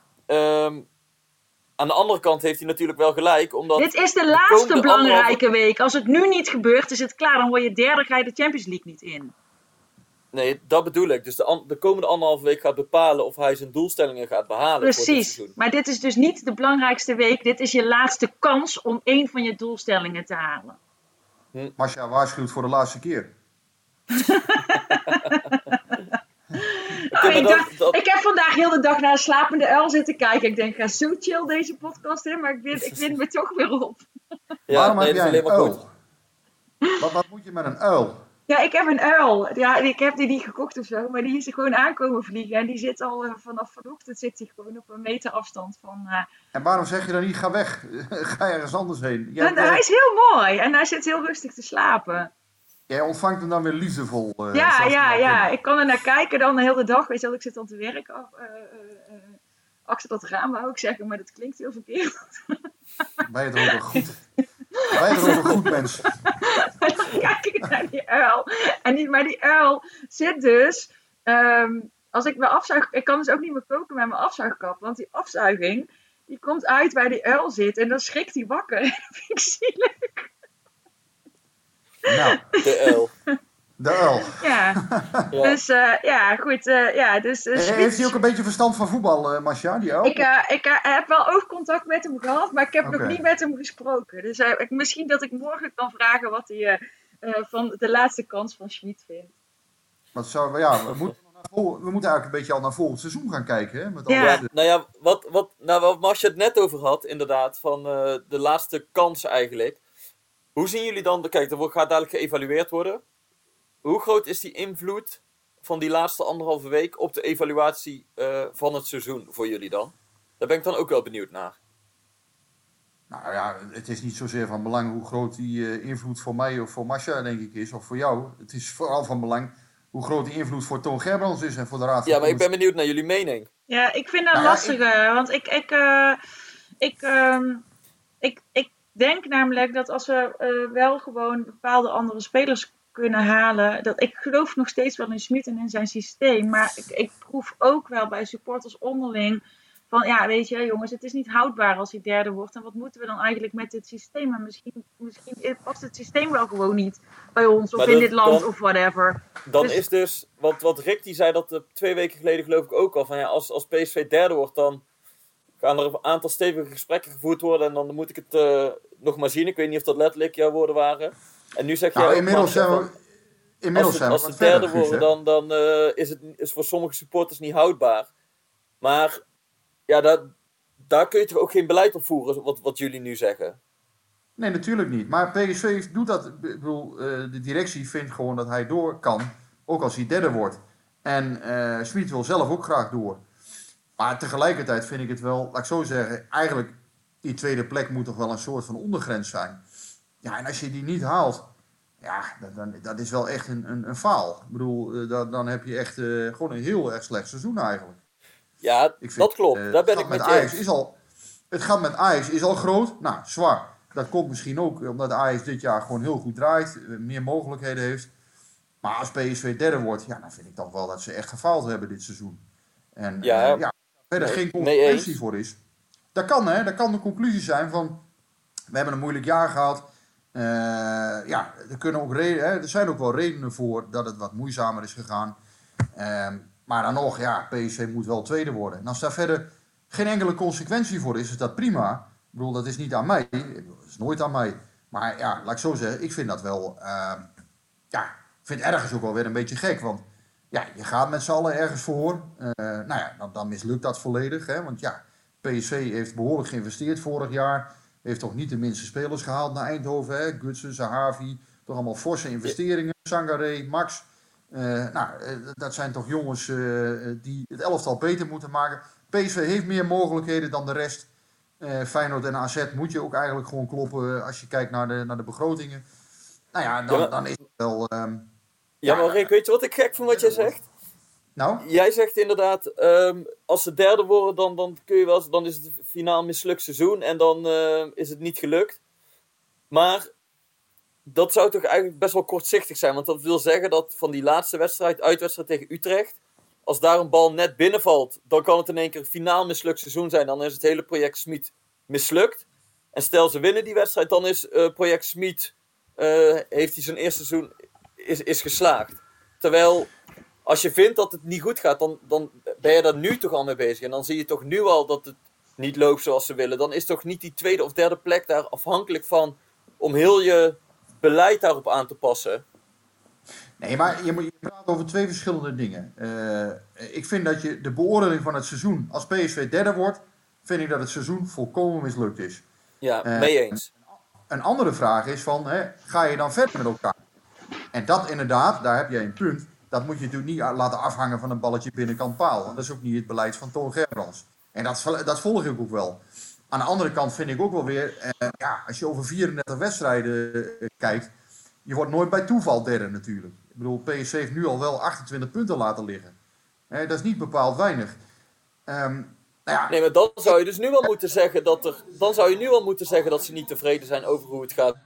aan de andere kant heeft hij natuurlijk wel gelijk. Omdat Dit is de de laatste komende belangrijke week. Als het nu niet gebeurt, is het klaar. Dan word je derde, ga je de Champions League niet in. Nee, dat bedoel ik. Dus de komende 1,5 week gaat bepalen of hij zijn doelstellingen gaat behalen voor dit Precies. seizoen. Maar dit is dus niet de belangrijkste week. Dit is je laatste kans om één van je doelstellingen te halen. Masja waarschuwt voor de laatste keer. Ik heb vandaag heel de dag naar een slapende uil zitten kijken. Ik denk, ga zo chill deze podcast in. Maar ik wind me toch weer op. Ja, Waarom nee, heb dat is jij alleen een maar goed. uil? Wat moet je met een uil? Ja, ik heb een uil. Ja, ik heb die niet gekocht of zo. Maar die is er gewoon aankomen vliegen. En die zit al vanaf vanochtend zit hij gewoon op een meter afstand van... En waarom zeg je dan niet, ga weg? Ga ergens anders heen? Hij is heel mooi. En hij zit heel rustig te slapen. Jij ontvangt hem dan weer liefdevol. Ja. Ik kan er naar kijken dan de hele dag. Weet je wel, ik zit dan te werken. Achter dat raam wou ik zeggen. Maar dat klinkt heel verkeerd. Ben je er ook een goed? Ben je er ook een goed mens? Dan kijk ik naar die uil. Maar die uil zit dus... als ik mijn afzuig... Ik kan dus ook niet meer koken met mijn afzuigkap. Want die afzuiging, die komt uit waar die uil zit. En dan schrikt hij wakker. Dat vind ik zielig. Nou, De uil. de uil. Ja. Ja. Dus goed. Heeft hij ook een beetje verstand van voetbal, Masja, die uil? Ik heb wel oogcontact met hem gehad, maar ik heb nog Oké. niet met hem gesproken. Dus misschien dat ik morgen kan vragen wat hij van de laatste kans van Schmid vindt. We moeten eigenlijk een beetje al naar volgend seizoen gaan kijken. Hè? Met Ja. alle- Nou ja, wat Masja het net over had, inderdaad, van de laatste kans eigenlijk. Hoe zien jullie dan, kijk, er gaat dadelijk geëvalueerd worden. Hoe groot is die invloed van die laatste 1,5 week op de evaluatie van het seizoen voor jullie dan? Daar ben ik dan ook wel benieuwd naar. Nou ja, het is niet zozeer van belang hoe groot die invloed voor mij of voor Masha, denk ik, is. Of voor jou. Het is vooral van belang hoe groot die invloed voor Toon Gerbrands is en voor de Raad van Ja, maar ik ben benieuwd naar jullie mening. Ja, ik vind dat Nou ja, lastiger. Want ik denk namelijk dat als we wel gewoon bepaalde andere spelers kunnen halen. Ik geloof nog steeds wel in Smit en in zijn systeem. Maar ik proef ook wel bij supporters onderling. Van ja, weet je jongens, het is niet houdbaar als hij derde wordt. En wat moeten we dan eigenlijk met dit systeem? En misschien past het systeem wel gewoon niet bij ons. Of Maar in dit land of whatever. Dan is dus, wat Rick die zei dat 2 weken geleden geloof ik ook al. Van ja, als PSV derde wordt, dan gaan er een aantal stevige gesprekken gevoerd worden. En dan moet ik het nog maar zien. Ik weet niet of dat letterlijk jouw woorden waren. En nu zeg jij Nou, ook, inmiddels zijn we als wat ze derde verder, Guus, hè? worden, dan is het voor sommige supporters niet houdbaar. Maar ja, daar kun je toch ook geen beleid op voeren, wat jullie nu zeggen. Nee, natuurlijk niet. Maar PSV doet dat. Ik bedoel, de directie vindt gewoon dat hij door kan. Ook als hij derde wordt. En Smit wil zelf ook graag door. Maar tegelijkertijd vind ik het wel, laat ik zo zeggen, eigenlijk die tweede plek moet toch wel een soort van ondergrens zijn. Ja, en als je die niet haalt, ja, dat is wel echt een faal. Ik bedoel, dan heb je echt gewoon een heel erg slecht seizoen eigenlijk. Ja, dat klopt. Daar ben ik met je eens. Het gat met Ajax is al groot. Nou, zwaar. Dat komt misschien ook omdat Ajax dit jaar gewoon heel goed draait. Meer mogelijkheden heeft. Maar als PSV derde wordt, ja, dan vind ik toch wel dat ze echt gefaald hebben dit seizoen. En verder geen consequentie voor is. Dat kan, hè. Dat kan de conclusie zijn van, we hebben een moeilijk jaar gehad. Er zijn ook wel redenen voor dat het wat moeizamer is gegaan. Maar dan nog, ja, PSV moet wel tweede worden. En als daar verder geen enkele consequentie voor is dat prima. Ik bedoel, dat is niet aan mij. Dat is nooit aan mij. Maar ja, laat ik zo zeggen, ik vind dat wel... ik vind het ergens ook wel weer een beetje gek. Want ja, je gaat met z'n allen ergens voor. Dan mislukt dat volledig. Hè? Want ja, PSV heeft behoorlijk geïnvesteerd vorig jaar. Heeft toch niet de minste spelers gehaald naar Eindhoven. Hè? Gutsen, Zahavi. Toch allemaal forse investeringen. Sangaré, Max. Dat zijn toch jongens die het elftal beter moeten maken. PSV heeft meer mogelijkheden dan de rest. Feyenoord en AZ moet je ook eigenlijk gewoon kloppen als je kijkt naar de begrotingen. Nou ja, dan is het wel... maar Rick, weet je wat ik gek vind wat jij zegt? Nou? Jij zegt inderdaad, als ze derde worden, dan is het een finaal mislukt seizoen en dan is het niet gelukt. Maar dat zou toch eigenlijk best wel kortzichtig zijn. Want dat wil zeggen dat van die laatste uitwedstrijd tegen Utrecht, als daar een bal net binnenvalt, dan kan het in één keer een finaal mislukt seizoen zijn. Dan is het hele project Smit mislukt. En stel ze winnen die wedstrijd, dan is project Smit, heeft hij zijn eerste seizoen is geslaagd. Terwijl, als je vindt dat het niet goed gaat, dan ben je daar nu toch al mee bezig. En dan zie je toch nu al dat het niet loopt zoals ze willen. Dan is toch niet die tweede of derde plek daar afhankelijk van om heel je beleid daarop aan te passen. Nee, maar je praat over 2 verschillende dingen. Ik vind dat je de beoordeling van het seizoen, als PSV derde wordt, vind ik dat het seizoen volkomen mislukt is. Ja, mee eens. Een andere vraag is van, ga je dan verder met elkaar? En dat inderdaad, daar heb jij een punt. Dat moet je natuurlijk niet laten afhangen van een balletje binnenkant paal. Want dat is ook niet het beleid van Toon Gerbrands. En dat volg ik ook wel. Aan de andere kant vind ik ook wel weer, als je over 34 wedstrijden kijkt, je wordt nooit bij toeval derde natuurlijk. Ik bedoel, PSV heeft nu al wel 28 punten laten liggen. Dat is niet bepaald weinig. Nee, maar dan zou je dus nu wel moeten zeggen dat ze niet tevreden zijn over hoe het gaat.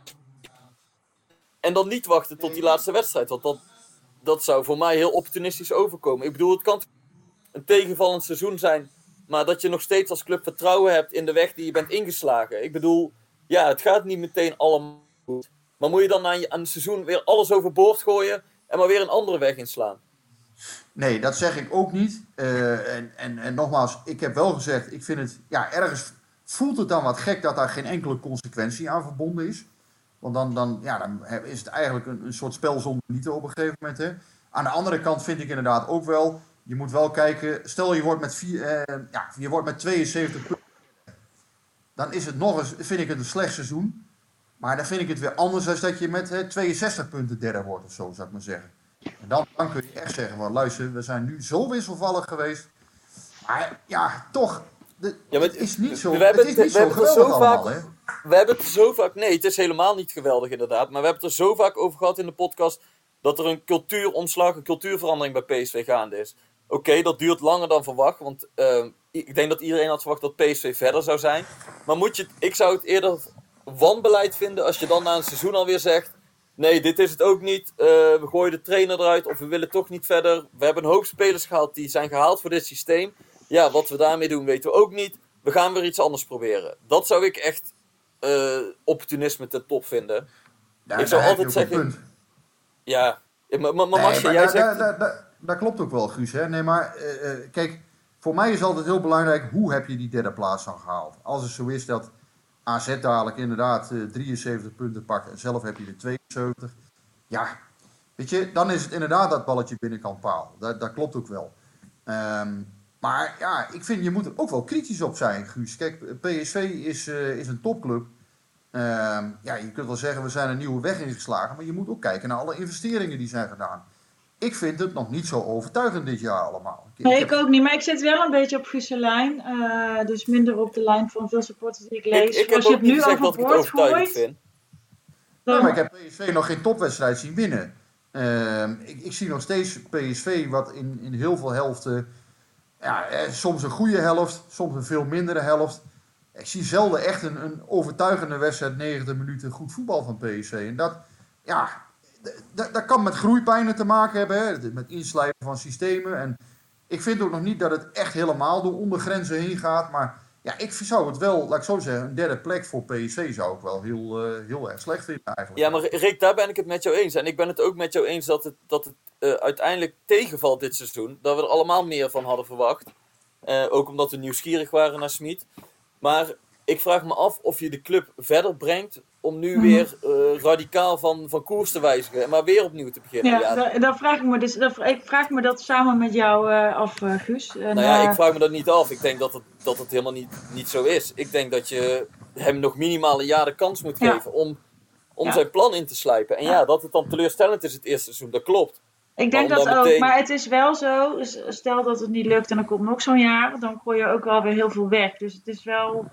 En dan niet wachten tot die laatste wedstrijd. Want dat zou voor mij heel opportunistisch overkomen. Ik bedoel, het kan een tegenvallend seizoen zijn, maar dat je nog steeds als club vertrouwen hebt in de weg die je bent ingeslagen. Ik bedoel, ja, het gaat niet meteen allemaal goed. Maar moet je dan aan het seizoen weer alles overboord gooien en maar weer een andere weg inslaan? Nee, dat zeg ik ook niet. En nogmaals, ik heb wel gezegd, ik vind het, ergens voelt het dan wat gek dat daar geen enkele consequentie aan verbonden is. Want dan is het eigenlijk een soort spel zonder nieten op een gegeven moment. Hè. Aan de andere kant vind ik inderdaad ook wel, je moet wel kijken, stel je wordt met 72 punten. Dan is het nog eens, vind ik het een slecht seizoen. Maar dan vind ik het weer anders dan dat je met 62 punten derde wordt of zo, zou ik maar zeggen. En dan kun je echt zeggen van, luister, we zijn nu zo wisselvallig geweest. Maar ja, toch, Het is niet zo, we hebben het is niet zo het er geweldig zo allemaal, vaak- hè? We hebben het er zo vaak... Nee, het is helemaal niet geweldig inderdaad. Maar we hebben het er zo vaak over gehad in de podcast... dat er een cultuuromslag, een cultuurverandering bij PSV gaande is. Oké, dat duurt langer dan verwacht. Want ik denk dat iedereen had verwacht dat PSV verder zou zijn. Maar ik zou het eerder wanbeleid vinden... als je dan na een seizoen alweer zegt... Nee, dit is het ook niet. We gooien de trainer eruit of we willen toch niet verder. We hebben een hoop spelers gehaald die zijn gehaald voor dit systeem. Ja, wat we daarmee doen weten we ook niet. We gaan weer iets anders proberen. Dat zou ik echt opportunisme ten top vinden. Ik zou altijd zeggen... Ja, maar Marcia, jij zegt... Dat klopt ook wel, Guus. Hè? Nee, maar kijk, voor mij is altijd heel belangrijk... hoe heb je die derde plaats dan gehaald? Als het zo is dat AZ dadelijk inderdaad 73 punten pakt... en zelf heb je er 72... Ja, weet je, dan is het inderdaad dat balletje binnenkant paal. Dat klopt ook wel. Maar ja, ik vind je moet er ook wel kritisch op zijn, Guus. Kijk, PSV is een topclub. Ja, je kunt wel zeggen, we zijn een nieuwe weg ingeslagen. Maar je moet ook kijken naar alle investeringen die zijn gedaan. Ik vind het nog niet zo overtuigend dit jaar allemaal. Nee, ik ook niet. Maar ik zit wel een beetje op Guus' lijn. Dus minder op de lijn van veel supporters die ik lees. Ik heb ook niet gezegd dat ik het overtuigend vind. Nee, maar ik heb PSV nog geen topwedstrijd zien winnen. Ik zie nog steeds PSV wat in heel veel helften... Ja, soms een goede helft, soms een veel mindere helft. Ik zie zelden echt een overtuigende wedstrijd, 90 minuten goed voetbal van PSV. En dat kan met groeipijnen te maken hebben, hè? Met inslijpen van systemen. En ik vind ook nog niet dat het echt helemaal door ondergrenzen heen gaat. Maar ja, ik zou het wel, laat ik zo zeggen, een derde plek voor PSV zou ik wel heel erg slecht vinden eigenlijk. Ja, maar Rick, daar ben ik het met jou eens. En ik ben het ook met jou eens dat het uiteindelijk tegenvalt dit seizoen. Dat we er allemaal meer van hadden verwacht. Ook omdat we nieuwsgierig waren naar Smit. Maar ik vraag me af of je de club verder brengt om nu weer radicaal van koers te wijzigen. En maar weer opnieuw te beginnen. Ja, dan vraag ik me dus. Ik vraag me dat samen met jou af, Guus. Ik vraag me dat niet af. Ik denk dat het helemaal niet zo is. Ik denk dat je hem nog minimaal een jaar de kans moet geven om zijn plan in te slijpen. En dat het dan teleurstellend is het eerste seizoen, dat klopt. Ik denk dat ook, maar het is wel zo, stel dat het niet lukt en er komt nog zo'n jaar, dan gooi je ook wel weer heel veel weg. Dus het is wel...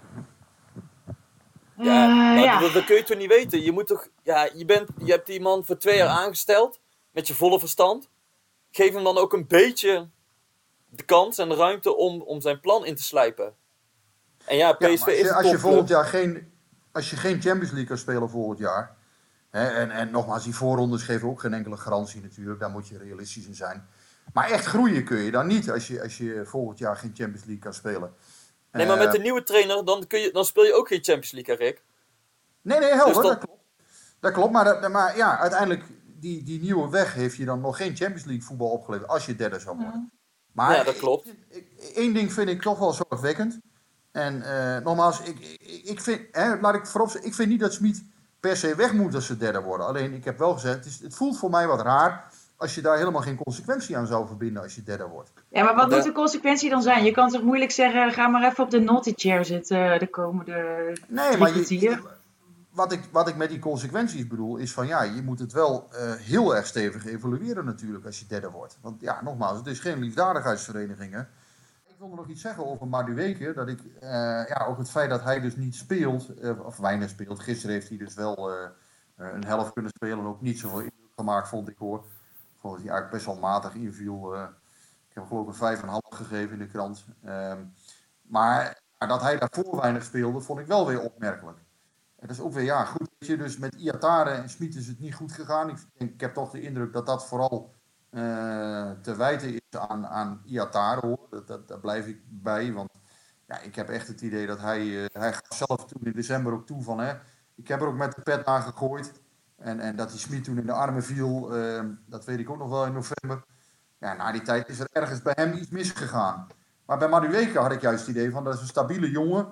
Dat kun je toch niet weten. Je moet toch, je hebt die man voor 2 jaar aangesteld, met je volle verstand. Geef hem dan ook een beetje de kans en de ruimte om zijn plan in te slijpen. En ja, PSV is als je volgend jaar als je geen Champions League kan spelen volgend jaar... En nogmaals, die voorrondes geven ook geen enkele garantie natuurlijk. Daar moet je realistisch in zijn. Maar echt groeien kun je dan niet als je volgend jaar geen Champions League kan spelen. Nee, maar met de nieuwe trainer dan speel je ook geen Champions League, hè, Rick? Nee, helder, dus dat klopt. Dat klopt, maar ja, uiteindelijk die nieuwe weg heeft je dan nog geen Champions League voetbal opgeleverd als je derde zou worden. Maar ja, dat klopt. Eén ding vind ik toch wel zorgwekkend. En nogmaals, ik vind, laat ik voorop zeggen, ik vind niet dat Smit per se weg moet als ze derde worden. Alleen, ik heb wel gezegd, het voelt voor mij wat raar als je daar helemaal geen consequentie aan zou verbinden als je derde wordt. Ja, maar wat moet de consequentie dan zijn? Je kan toch moeilijk zeggen, ga maar even op de naughty chair zitten de komende kwartier. Wat ik met die consequenties bedoel, is van je moet het wel heel erg stevig evalueren natuurlijk als je derde wordt. Want ja, nogmaals, het is geen liefdadigheidsvereniging, hè. Ik wilde nog iets zeggen over Madueke, dat ik ook het feit dat hij dus niet speelt, of weinig speelt. Gisteren heeft hij dus wel een helft kunnen spelen, ook niet zoveel indruk gemaakt, vond ik hoor. Ik vond dat hij eigenlijk best wel matig inviel. Ik heb geloof ik een 5,5 gegeven in de krant. Maar dat hij daarvoor weinig speelde, vond ik wel weer opmerkelijk. En dat is ook weer, goed, weet je, dus met Iatare en Smit is het niet goed gegaan. Ik heb toch de indruk dat dat vooral te wijten is aan Iatare, hoor. Daar blijf ik bij, want ik heb echt het idee dat hij gaf zelf toen in december ook toe van, ik heb er ook met de pet aan gegooid. En dat die Smit toen in de armen viel, dat weet ik ook nog wel in november. Ja, na die tijd is er ergens bij hem iets misgegaan. Maar bij Madueke had ik juist het idee van, dat is een stabiele jongen.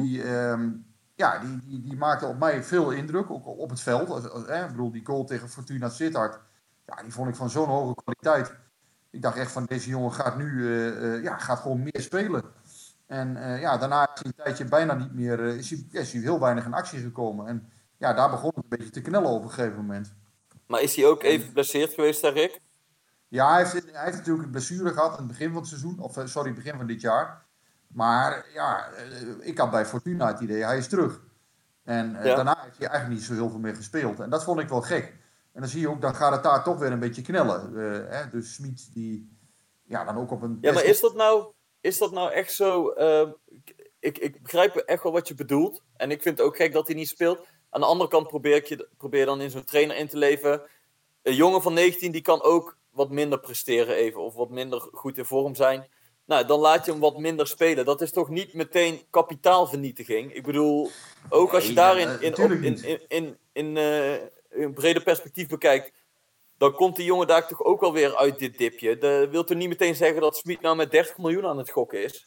Die maakte op mij veel indruk, ook op het veld. Ik bedoel, die goal tegen Fortuna Sittard, die vond ik van zo'n hoge kwaliteit. Ik dacht echt van, deze jongen gaat nu gaat gewoon meer spelen. En daarna is hij een tijdje bijna niet meer, is hij heel weinig in actie gekomen. En daar begon het een beetje te knellen op een gegeven moment. Maar is hij ook even geblesseerd geweest, daar, Rick? Ja, hij heeft natuurlijk een blessure gehad aan het begin van het seizoen, begin van dit jaar. Maar ja, ik had bij Fortuna het idee, hij is terug. En daarna heeft hij eigenlijk niet zo heel veel meer gespeeld. En dat vond ik wel gek. En dan zie je ook, dan gaat het daar toch weer een beetje knellen. Dus Smit die dan ook op een... Ja, maar is dat nou echt zo... Ik begrijp echt wel wat je bedoelt. En ik vind het ook gek dat hij niet speelt. Aan de andere kant probeer dan in zo'n trainer in te leven. Een jongen van 19 die kan ook wat minder presteren even. Of wat minder goed in vorm zijn. Nou, dan laat je hem wat minder spelen. Dat is toch niet meteen kapitaalvernietiging? Ik bedoel, ook als je daarin in breder perspectief bekijkt, dan komt die jongen daar toch ook wel weer uit dit dipje. Dat wil toch niet meteen zeggen dat Smit nou met 30 miljoen aan het gokken is?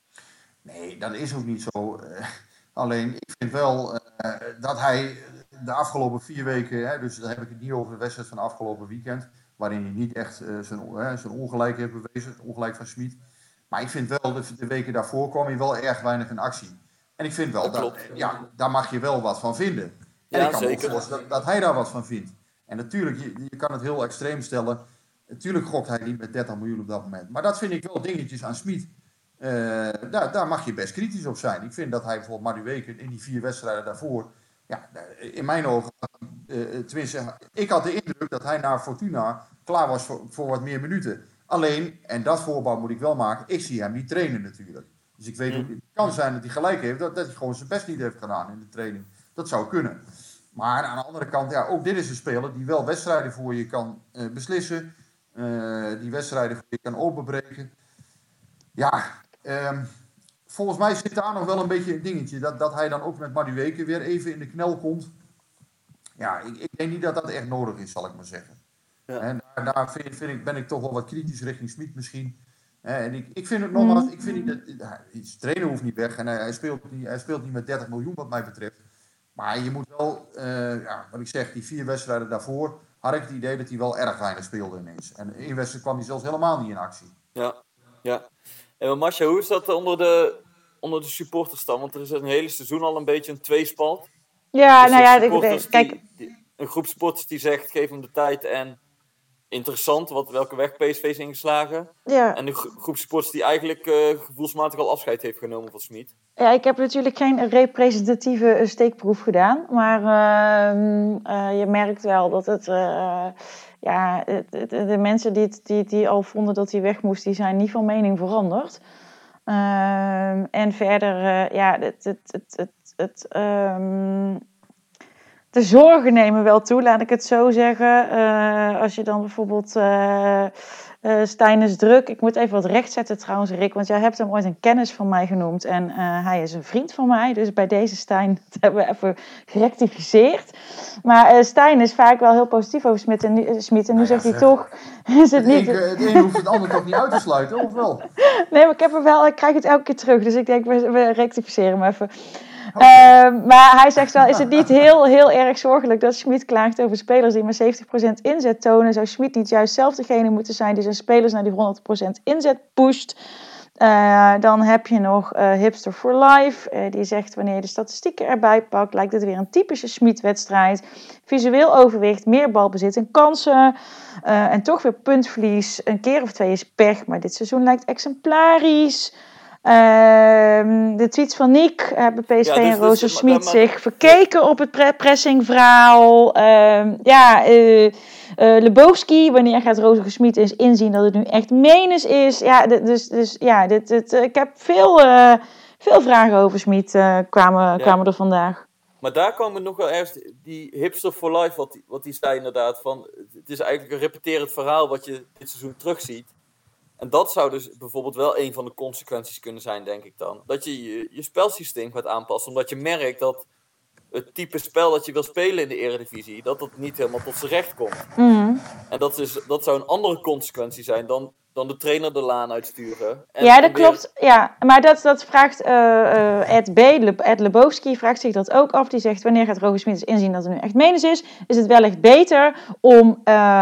Nee, dat is ook niet zo. Alleen, ik vind wel dat hij de afgelopen 4 weken, dus dan heb ik het niet over de wedstrijd van afgelopen weekend, waarin hij niet echt zijn ongelijk heeft bewezen, het ongelijk van Smit. Maar ik vind wel, de weken daarvoor kwam hij wel erg weinig in actie. En ik vind wel, daar mag je wel wat van vinden. En ik kan me ook voorstellen dat hij daar wat van vindt. En natuurlijk, je kan het heel extreem stellen. Natuurlijk gokt hij niet met 30 miljoen op dat moment. Maar dat vind ik wel dingetjes aan Smit. Daar mag je best kritisch op zijn. Ik vind dat hij bijvoorbeeld Madueke in die 4 wedstrijden daarvoor... Ja, in mijn ogen... tenminste, ik had de indruk dat hij naar Fortuna klaar was voor wat meer minuten. Alleen, en dat voorbouw moet ik wel maken, ik zie hem niet trainen natuurlijk. Dus ik weet ook, het kan zijn dat hij gelijk heeft, dat hij gewoon zijn best niet heeft gedaan in de training. Dat zou kunnen. Maar aan de andere kant, ook dit is een speler die wel wedstrijden voor je kan beslissen. Die wedstrijden voor je kan openbreken. Ja, volgens mij zit daar nog wel een beetje een dingetje. Dat hij dan ook met Madueke weer even in de knel komt. Ja, ik denk niet dat dat echt nodig is, zal ik maar zeggen. Ja. En daar ben ik toch wel wat kritisch richting Smit misschien. En ik vind het nogmaals, ik vind niet dat trainen hoeft niet weg. En hij speelt niet met 30 miljoen wat mij betreft. Maar je moet wel, wat ik zeg, die 4 wedstrijden daarvoor had ik het idee dat hij wel erg weinig speelde ineens. En in 1 wedstrijd kwam hij zelfs helemaal niet in actie. Ja. En Masha, hoe is dat onder de supporters dan? Want er is een hele seizoen al een beetje een tweespalt. Ja, dus nou ja, kijk... Een groep supporters die zegt, geef hem de tijd en interessant, welke weg PSV is ingeslagen. Ja. En een groep supporters die eigenlijk gevoelsmatig al afscheid heeft genomen van Smit. Ja, ik heb natuurlijk geen representatieve steekproef gedaan. Maar je merkt wel dat het... de mensen die al vonden dat hij weg moest, die zijn niet van mening veranderd. En verder, de zorgen nemen wel toe, laat ik het zo zeggen. Als je dan bijvoorbeeld Stijn is druk. Ik moet even wat rechtzetten trouwens, Rick. Want jij hebt hem ooit een kennis van mij genoemd. En hij is een vriend van mij. Dus bij deze Stijn, dat hebben we even gerectificeerd. Maar Stijn is vaak wel heel positief over Smit. En nu zegt hij toch... Is het niet... Het een hoeft het ander toch niet uit te sluiten, of wel? Nee, maar ik krijg het elke keer terug. Dus ik denk, we rectificeren hem even. Maar hij zegt wel, is het niet heel erg zorgelijk dat Smit klaagt over spelers die maar 70% inzet tonen? Zou Smit niet juist zelf degene moeten zijn die zijn spelers naar die 100% inzet pusht? Dan heb je nog Hipster for Life. Die zegt, wanneer je de statistieken erbij pakt, lijkt het weer een typische Smit-wedstrijd. Visueel overwicht, meer balbezit en kansen. En toch weer puntverlies. Een keer of 2 is pech, maar dit seizoen lijkt exemplarisch. De tweets van Nick hebben PSV en Rozer Smit zich verkeken op het pressingverhaal. Lebowski, wanneer gaat Rozer Smit eens inzien dat het nu echt menens is? Ja, ik heb veel vragen over Smit kwamen er vandaag. Maar daar kwam nog wel ergens die hipster for life, wat die zei inderdaad. Van, het is eigenlijk een repeterend verhaal wat je dit seizoen terugziet. En dat zou dus bijvoorbeeld wel een van de consequenties kunnen zijn, denk ik dan. Dat je spelsysteem gaat aanpassen. Omdat je merkt dat het type spel dat je wil spelen in de Eredivisie, dat niet helemaal tot zijn recht komt. Mm. En dat zou een andere consequentie zijn dan de trainer de laan uitsturen. Dat klopt. Ja, maar dat vraagt Ed Lebowski vraagt zich dat ook af. Die zegt, wanneer gaat Roger Smit inzien dat het nu echt menens is? Is het wellicht beter om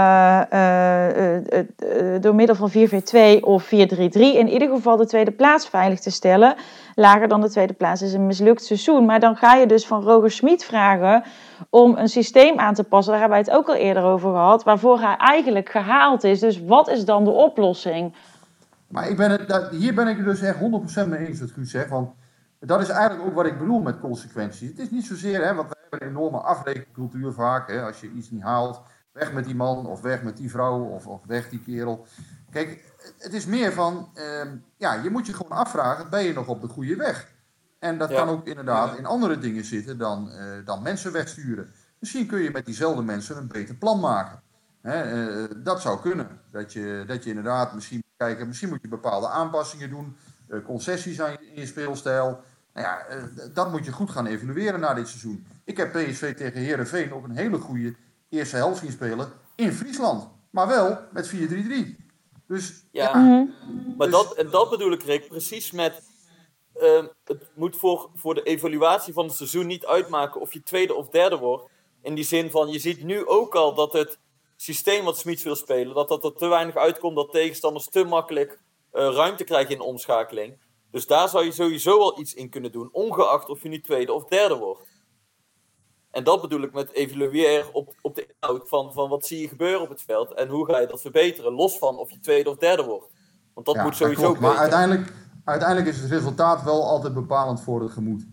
door middel van 4-4-2 of 4-3-3 in ieder geval de tweede plaats veilig te stellen? Lager dan de tweede plaats is een mislukt seizoen. Maar dan ga je dus van Roger Smit vragen om een systeem aan te passen. Daar hebben wij het ook al eerder over gehad. Waarvoor hij eigenlijk gehaald is. Dus wat is dan de oplossing? Maar hier ben ik het dus echt 100% mee eens wat Guus zegt. Want dat is eigenlijk ook wat ik bedoel met consequenties. Het is niet zozeer, hè, want we hebben een enorme afrekencultuur vaak. Hè, als je iets niet haalt, weg met die man of weg met die vrouw of weg die kerel. Kijk, het is meer van, je moet je gewoon afvragen, ben je nog op de goede weg? En dat kan ook inderdaad in andere dingen zitten dan mensen wegsturen. Misschien kun je met diezelfde mensen een beter plan maken. Dat zou kunnen. Dat je inderdaad misschien moet kijken, misschien moet je bepaalde aanpassingen doen, concessies in je speelstijl. Nou ja, dat moet je goed gaan evalueren na dit seizoen. Ik heb PSV tegen Heerenveen ook een hele goede eerste helft zien spelen in Friesland. Maar wel met 4-3-3. Dus maar dat bedoel ik, Rick, precies met... het moet voor de evaluatie van het seizoen niet uitmaken of je tweede of derde wordt. In die zin van, je ziet nu ook al dat het systeem wat Smits wil spelen, dat er te weinig uitkomt, dat tegenstanders te makkelijk ruimte krijgen in de omschakeling. Dus daar zou je sowieso al iets in kunnen doen, ongeacht of je nu tweede of derde wordt. En dat bedoel ik met evalueren op de inhoud van wat zie je gebeuren op het veld en hoe ga je dat verbeteren, los van of je tweede of derde wordt. Want dat moet sowieso klopt. beter. Maar uiteindelijk is het resultaat wel altijd bepalend voor het gemoed.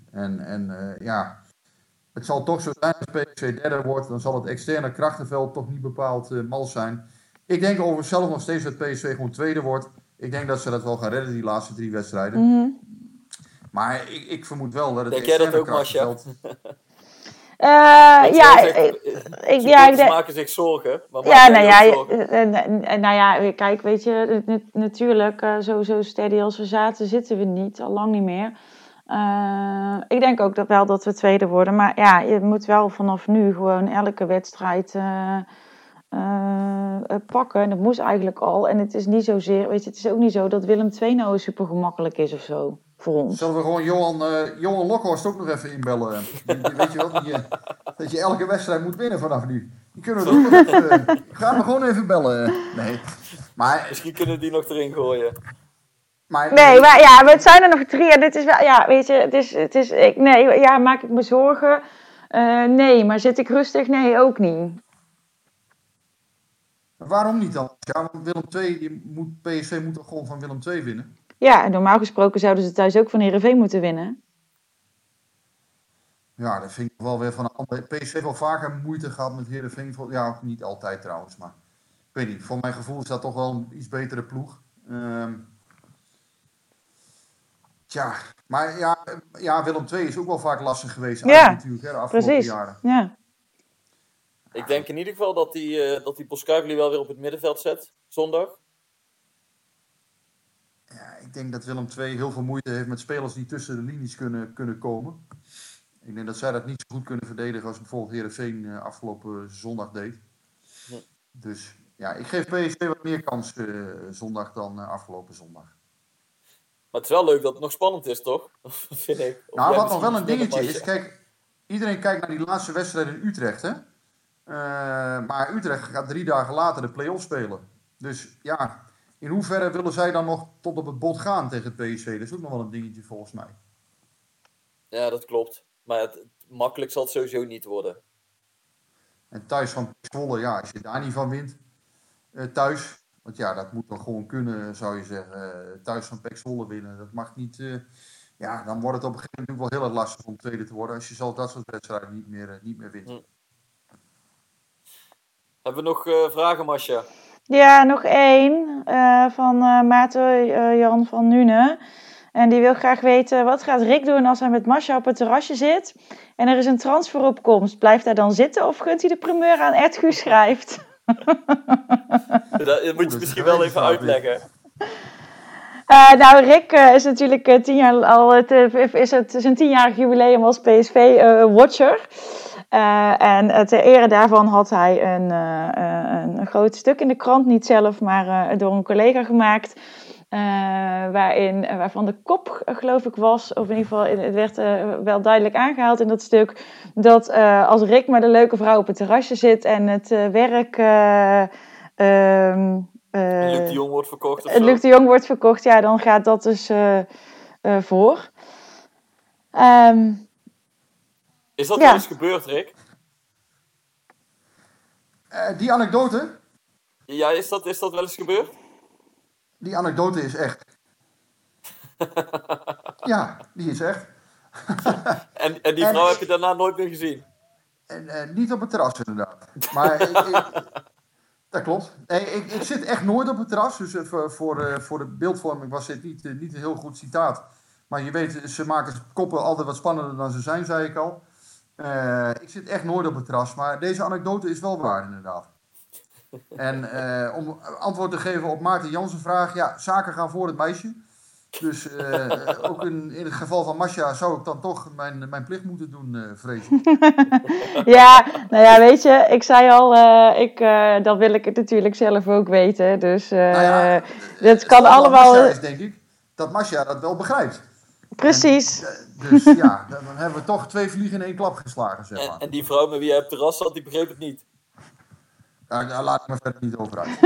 Het zal toch zo zijn als PSV derde wordt, dan zal het externe krachtenveld toch niet bepaald mals zijn. Ik denk overigens zelf nog steeds dat PSV gewoon tweede wordt. Ik denk dat ze dat wel gaan redden, die laatste 3 wedstrijden. Mm-hmm. Maar ik vermoed wel dat het denk jij dat externe ook, Masja? Ik maken zich zorgen. Maar kijk, weet je, natuurlijk, zo steady als we zaten, zitten we niet, al lang niet meer. Ik denk ook dat we tweede worden. Maar ja, je moet wel vanaf nu gewoon elke wedstrijd pakken. En dat moest eigenlijk al. En het is niet zozeer, weet je, het is ook niet zo dat Willem II nou super gemakkelijk is of zo voor ons. Zullen we gewoon Johan Lokhorst ook nog even inbellen? Weet je wel, dat je elke wedstrijd moet winnen vanaf nu. Die kunnen we ook nog even... Gaan we gewoon even bellen. Nee. Maar, misschien kunnen die nog erin gooien. Maar het zijn er nog 3 en dit is wel, ja, weet je, maak ik me zorgen? Nee, maar zit ik rustig? Nee, ook niet. Waarom niet dan? Ja, want PSV moet toch gewoon van Willem II winnen? Ja, en normaal gesproken zouden ze thuis ook van Heerenveen moeten winnen. Ja, dat vind ik wel weer van een ander. PSV heeft wel vaker moeite gehad met Heerenveen. Ja, niet altijd trouwens, maar ik weet niet. Voor mijn gevoel is dat toch wel een iets betere ploeg. Maar Willem II is ook wel vaak lastig geweest natuurlijk, hè, de afgelopen jaren. Ja. Ik denk in ieder geval dat die Poskagli wel weer op het middenveld zet, zondag. Ja, ik denk dat Willem II heel veel moeite heeft met spelers die tussen de linies kunnen komen. Ik denk dat zij dat niet zo goed kunnen verdedigen als bijvoorbeeld Heerenveen afgelopen zondag deed. Ja. Dus ja, ik geef PSV wat meer kans zondag dan afgelopen zondag. Maar het is wel leuk dat het nog spannend is, toch? Vind ik. Nou, wat nog wel een dingetje is, kijk, iedereen kijkt naar die laatste wedstrijd in Utrecht, hè? Maar Utrecht gaat 3 dagen later de play-off spelen. Dus ja, in hoeverre willen zij dan nog tot op het bot gaan tegen het PSV? Dat is ook nog wel een dingetje volgens mij. Ja, dat klopt. Maar makkelijk zal het sowieso niet worden. En thuis van Zwolle, ja, als je daar niet van wint, thuis... Want ja, dat moet dan gewoon kunnen, zou je zeggen. Thuis van PEC Zwolle winnen, dat mag niet... dan wordt het op een gegeven moment wel heel erg lastig om tweede te worden... als je zelf dat soort wedstrijden niet meer wint. Hebben we nog vragen, Masja? Ja, nog 1 van Maarten Jan van Nune. En die wil graag weten, wat gaat Rick doen als hij met Masja op het terrasje zit... en er is een transferopkomst? Blijft hij dan zitten of gunt hij de primeur aan Ed Guus Schrijft? Dat moet je misschien wel even uitleggen. Rick is natuurlijk 10 jaar al... Het is zijn 10-jarig jubileum als PSV-watcher. En ter ere daarvan had hij een groot stuk in de krant. Niet zelf, maar door een collega gemaakt. Waarvan de kop, geloof ik, was... of in ieder geval, het werd wel duidelijk aangehaald in dat stuk... dat als Rick met een leuke vrouw op het terrasje zit... en het werk... Luc de Jong wordt verkocht of zo? Luc de Jong wordt verkocht, ja, dan gaat dat dus voor. Is dat wel eens gebeurd, Rick? Die anekdote? Ja, is dat wel eens gebeurd? Die anekdote is echt. Ja, die is echt. En die vrouw heb je daarna nooit meer gezien? En niet op het terras inderdaad. Maar dat klopt. Nee, ik zit echt nooit op het terras. Dus voor de beeldvorming was dit niet een heel goed citaat. Maar je weet, ze maken koppen altijd wat spannender dan ze zijn, zei ik al. Ik zit echt nooit op het terras. Maar deze anekdote is wel waar inderdaad. En om antwoord te geven op Maarten Jansen' vraag. Ja, zaken gaan voor het meisje. Dus ook in het geval van Masja zou ik dan toch mijn plicht moeten doen, vrees ik. Ja, nou ja, weet je, ik zei al, dan wil ik het natuurlijk zelf ook weten. Dus dat kan allemaal. Masja is denk ik dat Masja dat wel begrijpt. Precies. Dus ja, dan hebben we toch 2 vliegen in 1 klap geslagen, zeg maar. En die vrouw met wie jij op het terras zat, die begreep het niet. Daar laat ik me verder niet over uit.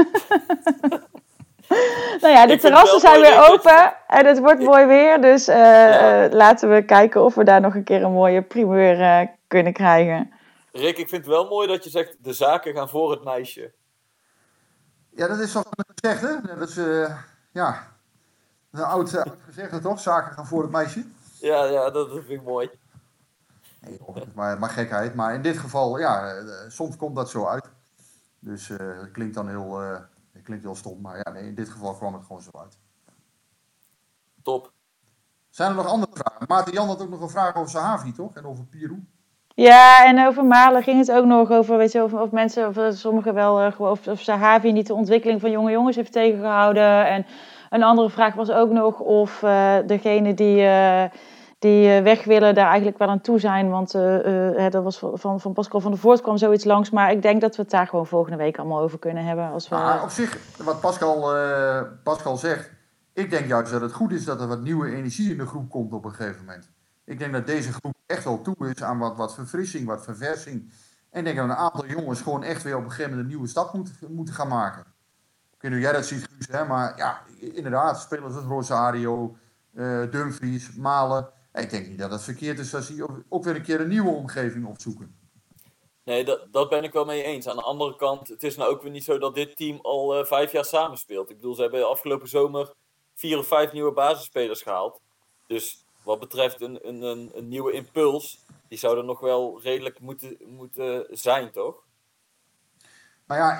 Nou ja, de Ik vind terrassen het wel zijn weer mooi open en het wordt mooi weer. Dus laten we kijken of we daar nog een keer een mooie primeur kunnen krijgen. Rick, ik vind het wel mooi dat je zegt, de zaken gaan voor het meisje. Ja, dat is zoals gezegd, hè? Dat is, een oud gezegde toch? Zaken gaan voor het meisje. Ja, dat vind ik mooi. Nee, maar gekheid. Maar in dit geval, ja, soms komt dat zo uit. Dus het klinkt dan heel stom. Maar ja, nee, in dit geval kwam het gewoon zo uit. Top. Zijn er nog andere vragen? Maarten Jan had ook nog een vraag over Sahavi, toch? En over Pirou. Ja, en over Malen ging het ook nog over, weet je, of mensen, of sommigen wel, of Sahavi niet de ontwikkeling van jonge jongens heeft tegengehouden. En een andere vraag was ook nog of degene die weg willen daar eigenlijk wel aan toe zijn. Want dat was van Pascal van der Voort kwam zoiets langs. Maar ik denk dat we het daar gewoon volgende week allemaal over kunnen hebben. Als we... Op zich, wat Pascal zegt, ik denk juist dat het goed is dat er wat nieuwe energie in de groep komt op een gegeven moment. Ik denk dat deze groep echt wel toe is aan wat verfrissing, wat verversing. En ik denk dat een aantal jongens gewoon echt weer op een gegeven moment een nieuwe stap moeten gaan maken. Ik weet niet hoe jij dat ziet, Guus, hè? Maar ja, inderdaad, spelers als Rosario, Dumfries, Malen. Ik denk niet dat het verkeerd is als die ook weer een keer een nieuwe omgeving opzoeken. Nee, dat ben ik wel mee eens. Aan de andere kant, het is nou ook weer niet zo dat dit team al 5 jaar samenspeelt. Ik bedoel, ze hebben afgelopen zomer 4 of 5 nieuwe basisspelers gehaald. Dus wat betreft een nieuwe impuls, die zou er nog wel redelijk moeten zijn, toch? Nou ja,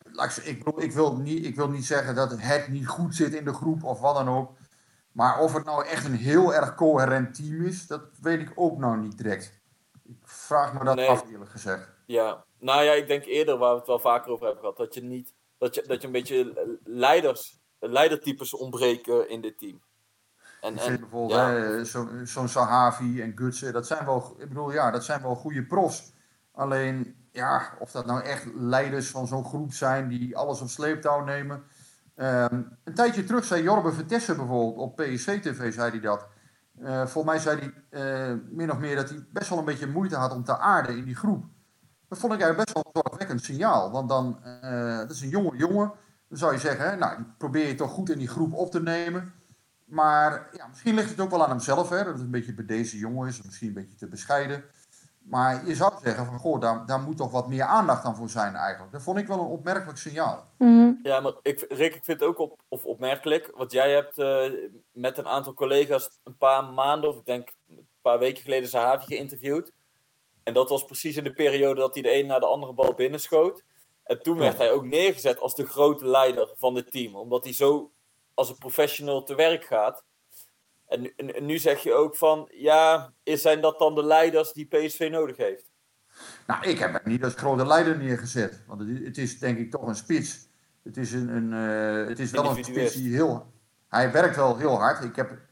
ik wil niet zeggen dat het niet goed zit in de groep of wat dan ook. Maar of het nou echt een heel erg coherent team is, dat weet ik ook nou niet direct. Ik vraag me dat af, eerlijk gezegd. Ja, nou ja, ik denk eerder waar we het wel vaker over hebben gehad, dat je een beetje leidertypes ontbreken in dit team. Ik vind bijvoorbeeld zo'n Sahavi en Gutsen, dat zijn wel goede profs. Alleen, ja, of dat nou echt leiders van zo'n groep zijn die alles op sleeptouw nemen. Een tijdje terug zei Jorbe Vertessen bijvoorbeeld op PSV-TV, zei hij dat. Volgens mij zei hij min of meer dat hij best wel een beetje moeite had om te aarden in die groep. Dat vond ik eigenlijk best wel een zorgwekkend signaal. Want dan, dat is een jonge jongen. Dan zou je zeggen, hè, nou, die probeer je toch goed in die groep op te nemen. Maar ja, misschien ligt het ook wel aan hemzelf, hè, dat het een beetje bij deze jongen is. Misschien een beetje te bescheiden. Maar je zou zeggen van, goh, daar moet toch wat meer aandacht aan voor zijn eigenlijk. Dat vond ik wel een opmerkelijk signaal. Mm-hmm. Ja, maar Rick, ik vind het ook opmerkelijk. Want jij hebt met een aantal collega's een paar maanden, of ik denk een paar weken geleden, Sahavi geïnterviewd. En dat was precies in de periode dat hij de een na de andere bal binnenschoot. En toen werd hij ook neergezet als de grote leider van het team. Omdat hij zo als een professional te werk gaat. En nu zeg je ook van, ja, zijn dat dan de leiders die PSV nodig heeft? Nou, ik heb hem niet als grote leider neergezet. Want het is denk ik toch een spits. Het is wel een spits die hij werkt wel heel hard.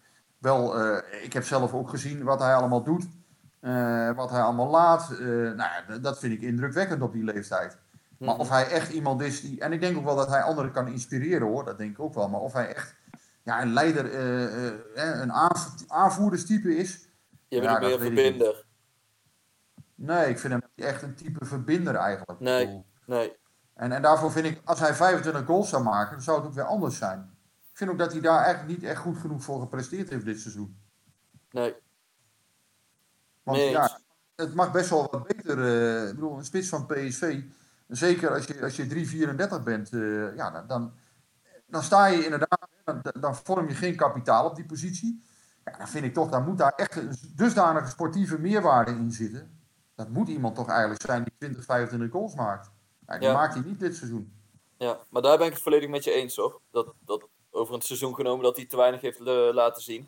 Ik heb zelf ook gezien wat hij allemaal doet. Wat hij allemaal laat. Dat vind ik indrukwekkend op die leeftijd. Maar of hij echt iemand is die... En ik denk ook wel dat hij anderen kan inspireren, hoor. Dat denk ik ook wel. Maar of hij echt een leider, een aanvoerderstype is... Je bent meer een verbinder. Nee, ik vind hem niet echt een type verbinder eigenlijk. Nee. En daarvoor vind ik, als hij 25 goals zou maken, dan zou het ook weer anders zijn. Ik vind ook dat hij daar eigenlijk niet echt goed genoeg voor gepresteerd heeft dit seizoen. Nee. Want het mag best wel wat beter. Ik bedoel, een spits van PSV, zeker als je 3,34 bent, dan sta je inderdaad dan vorm je geen kapitaal op die positie. Ja, dan vind ik toch, dan moet daar echt een dusdanige sportieve meerwaarde in zitten. Dat moet iemand toch eigenlijk zijn die 20, 25 goals maakt. Ja, die maakt hij niet dit seizoen. Ja, maar daar ben ik het volledig met je eens, hoor. Dat over een seizoen genomen dat hij te weinig heeft laten zien.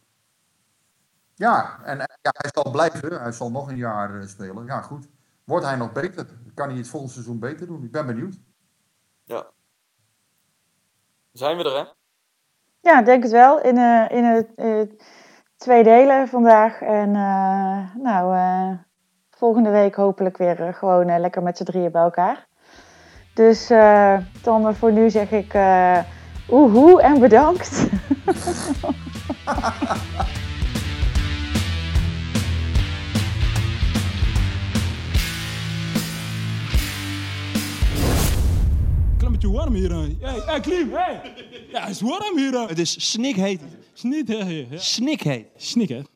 Ja, en hij zal blijven. Hij zal nog een jaar spelen. Ja, goed. Wordt hij nog beter? Kan hij het volgende seizoen beter doen? Ik ben benieuwd. Ja. Zijn we er, hè? Ja, ik denk het wel. In het 2 delen vandaag. En volgende week hopelijk weer gewoon lekker met z'n drieën bij elkaar. Dus dan voor nu zeg ik oehoe en bedankt. Klimmetje warm hier. Hey, Klim, hey. Ja, het is warm hier. Het is snikheet. Snikheet.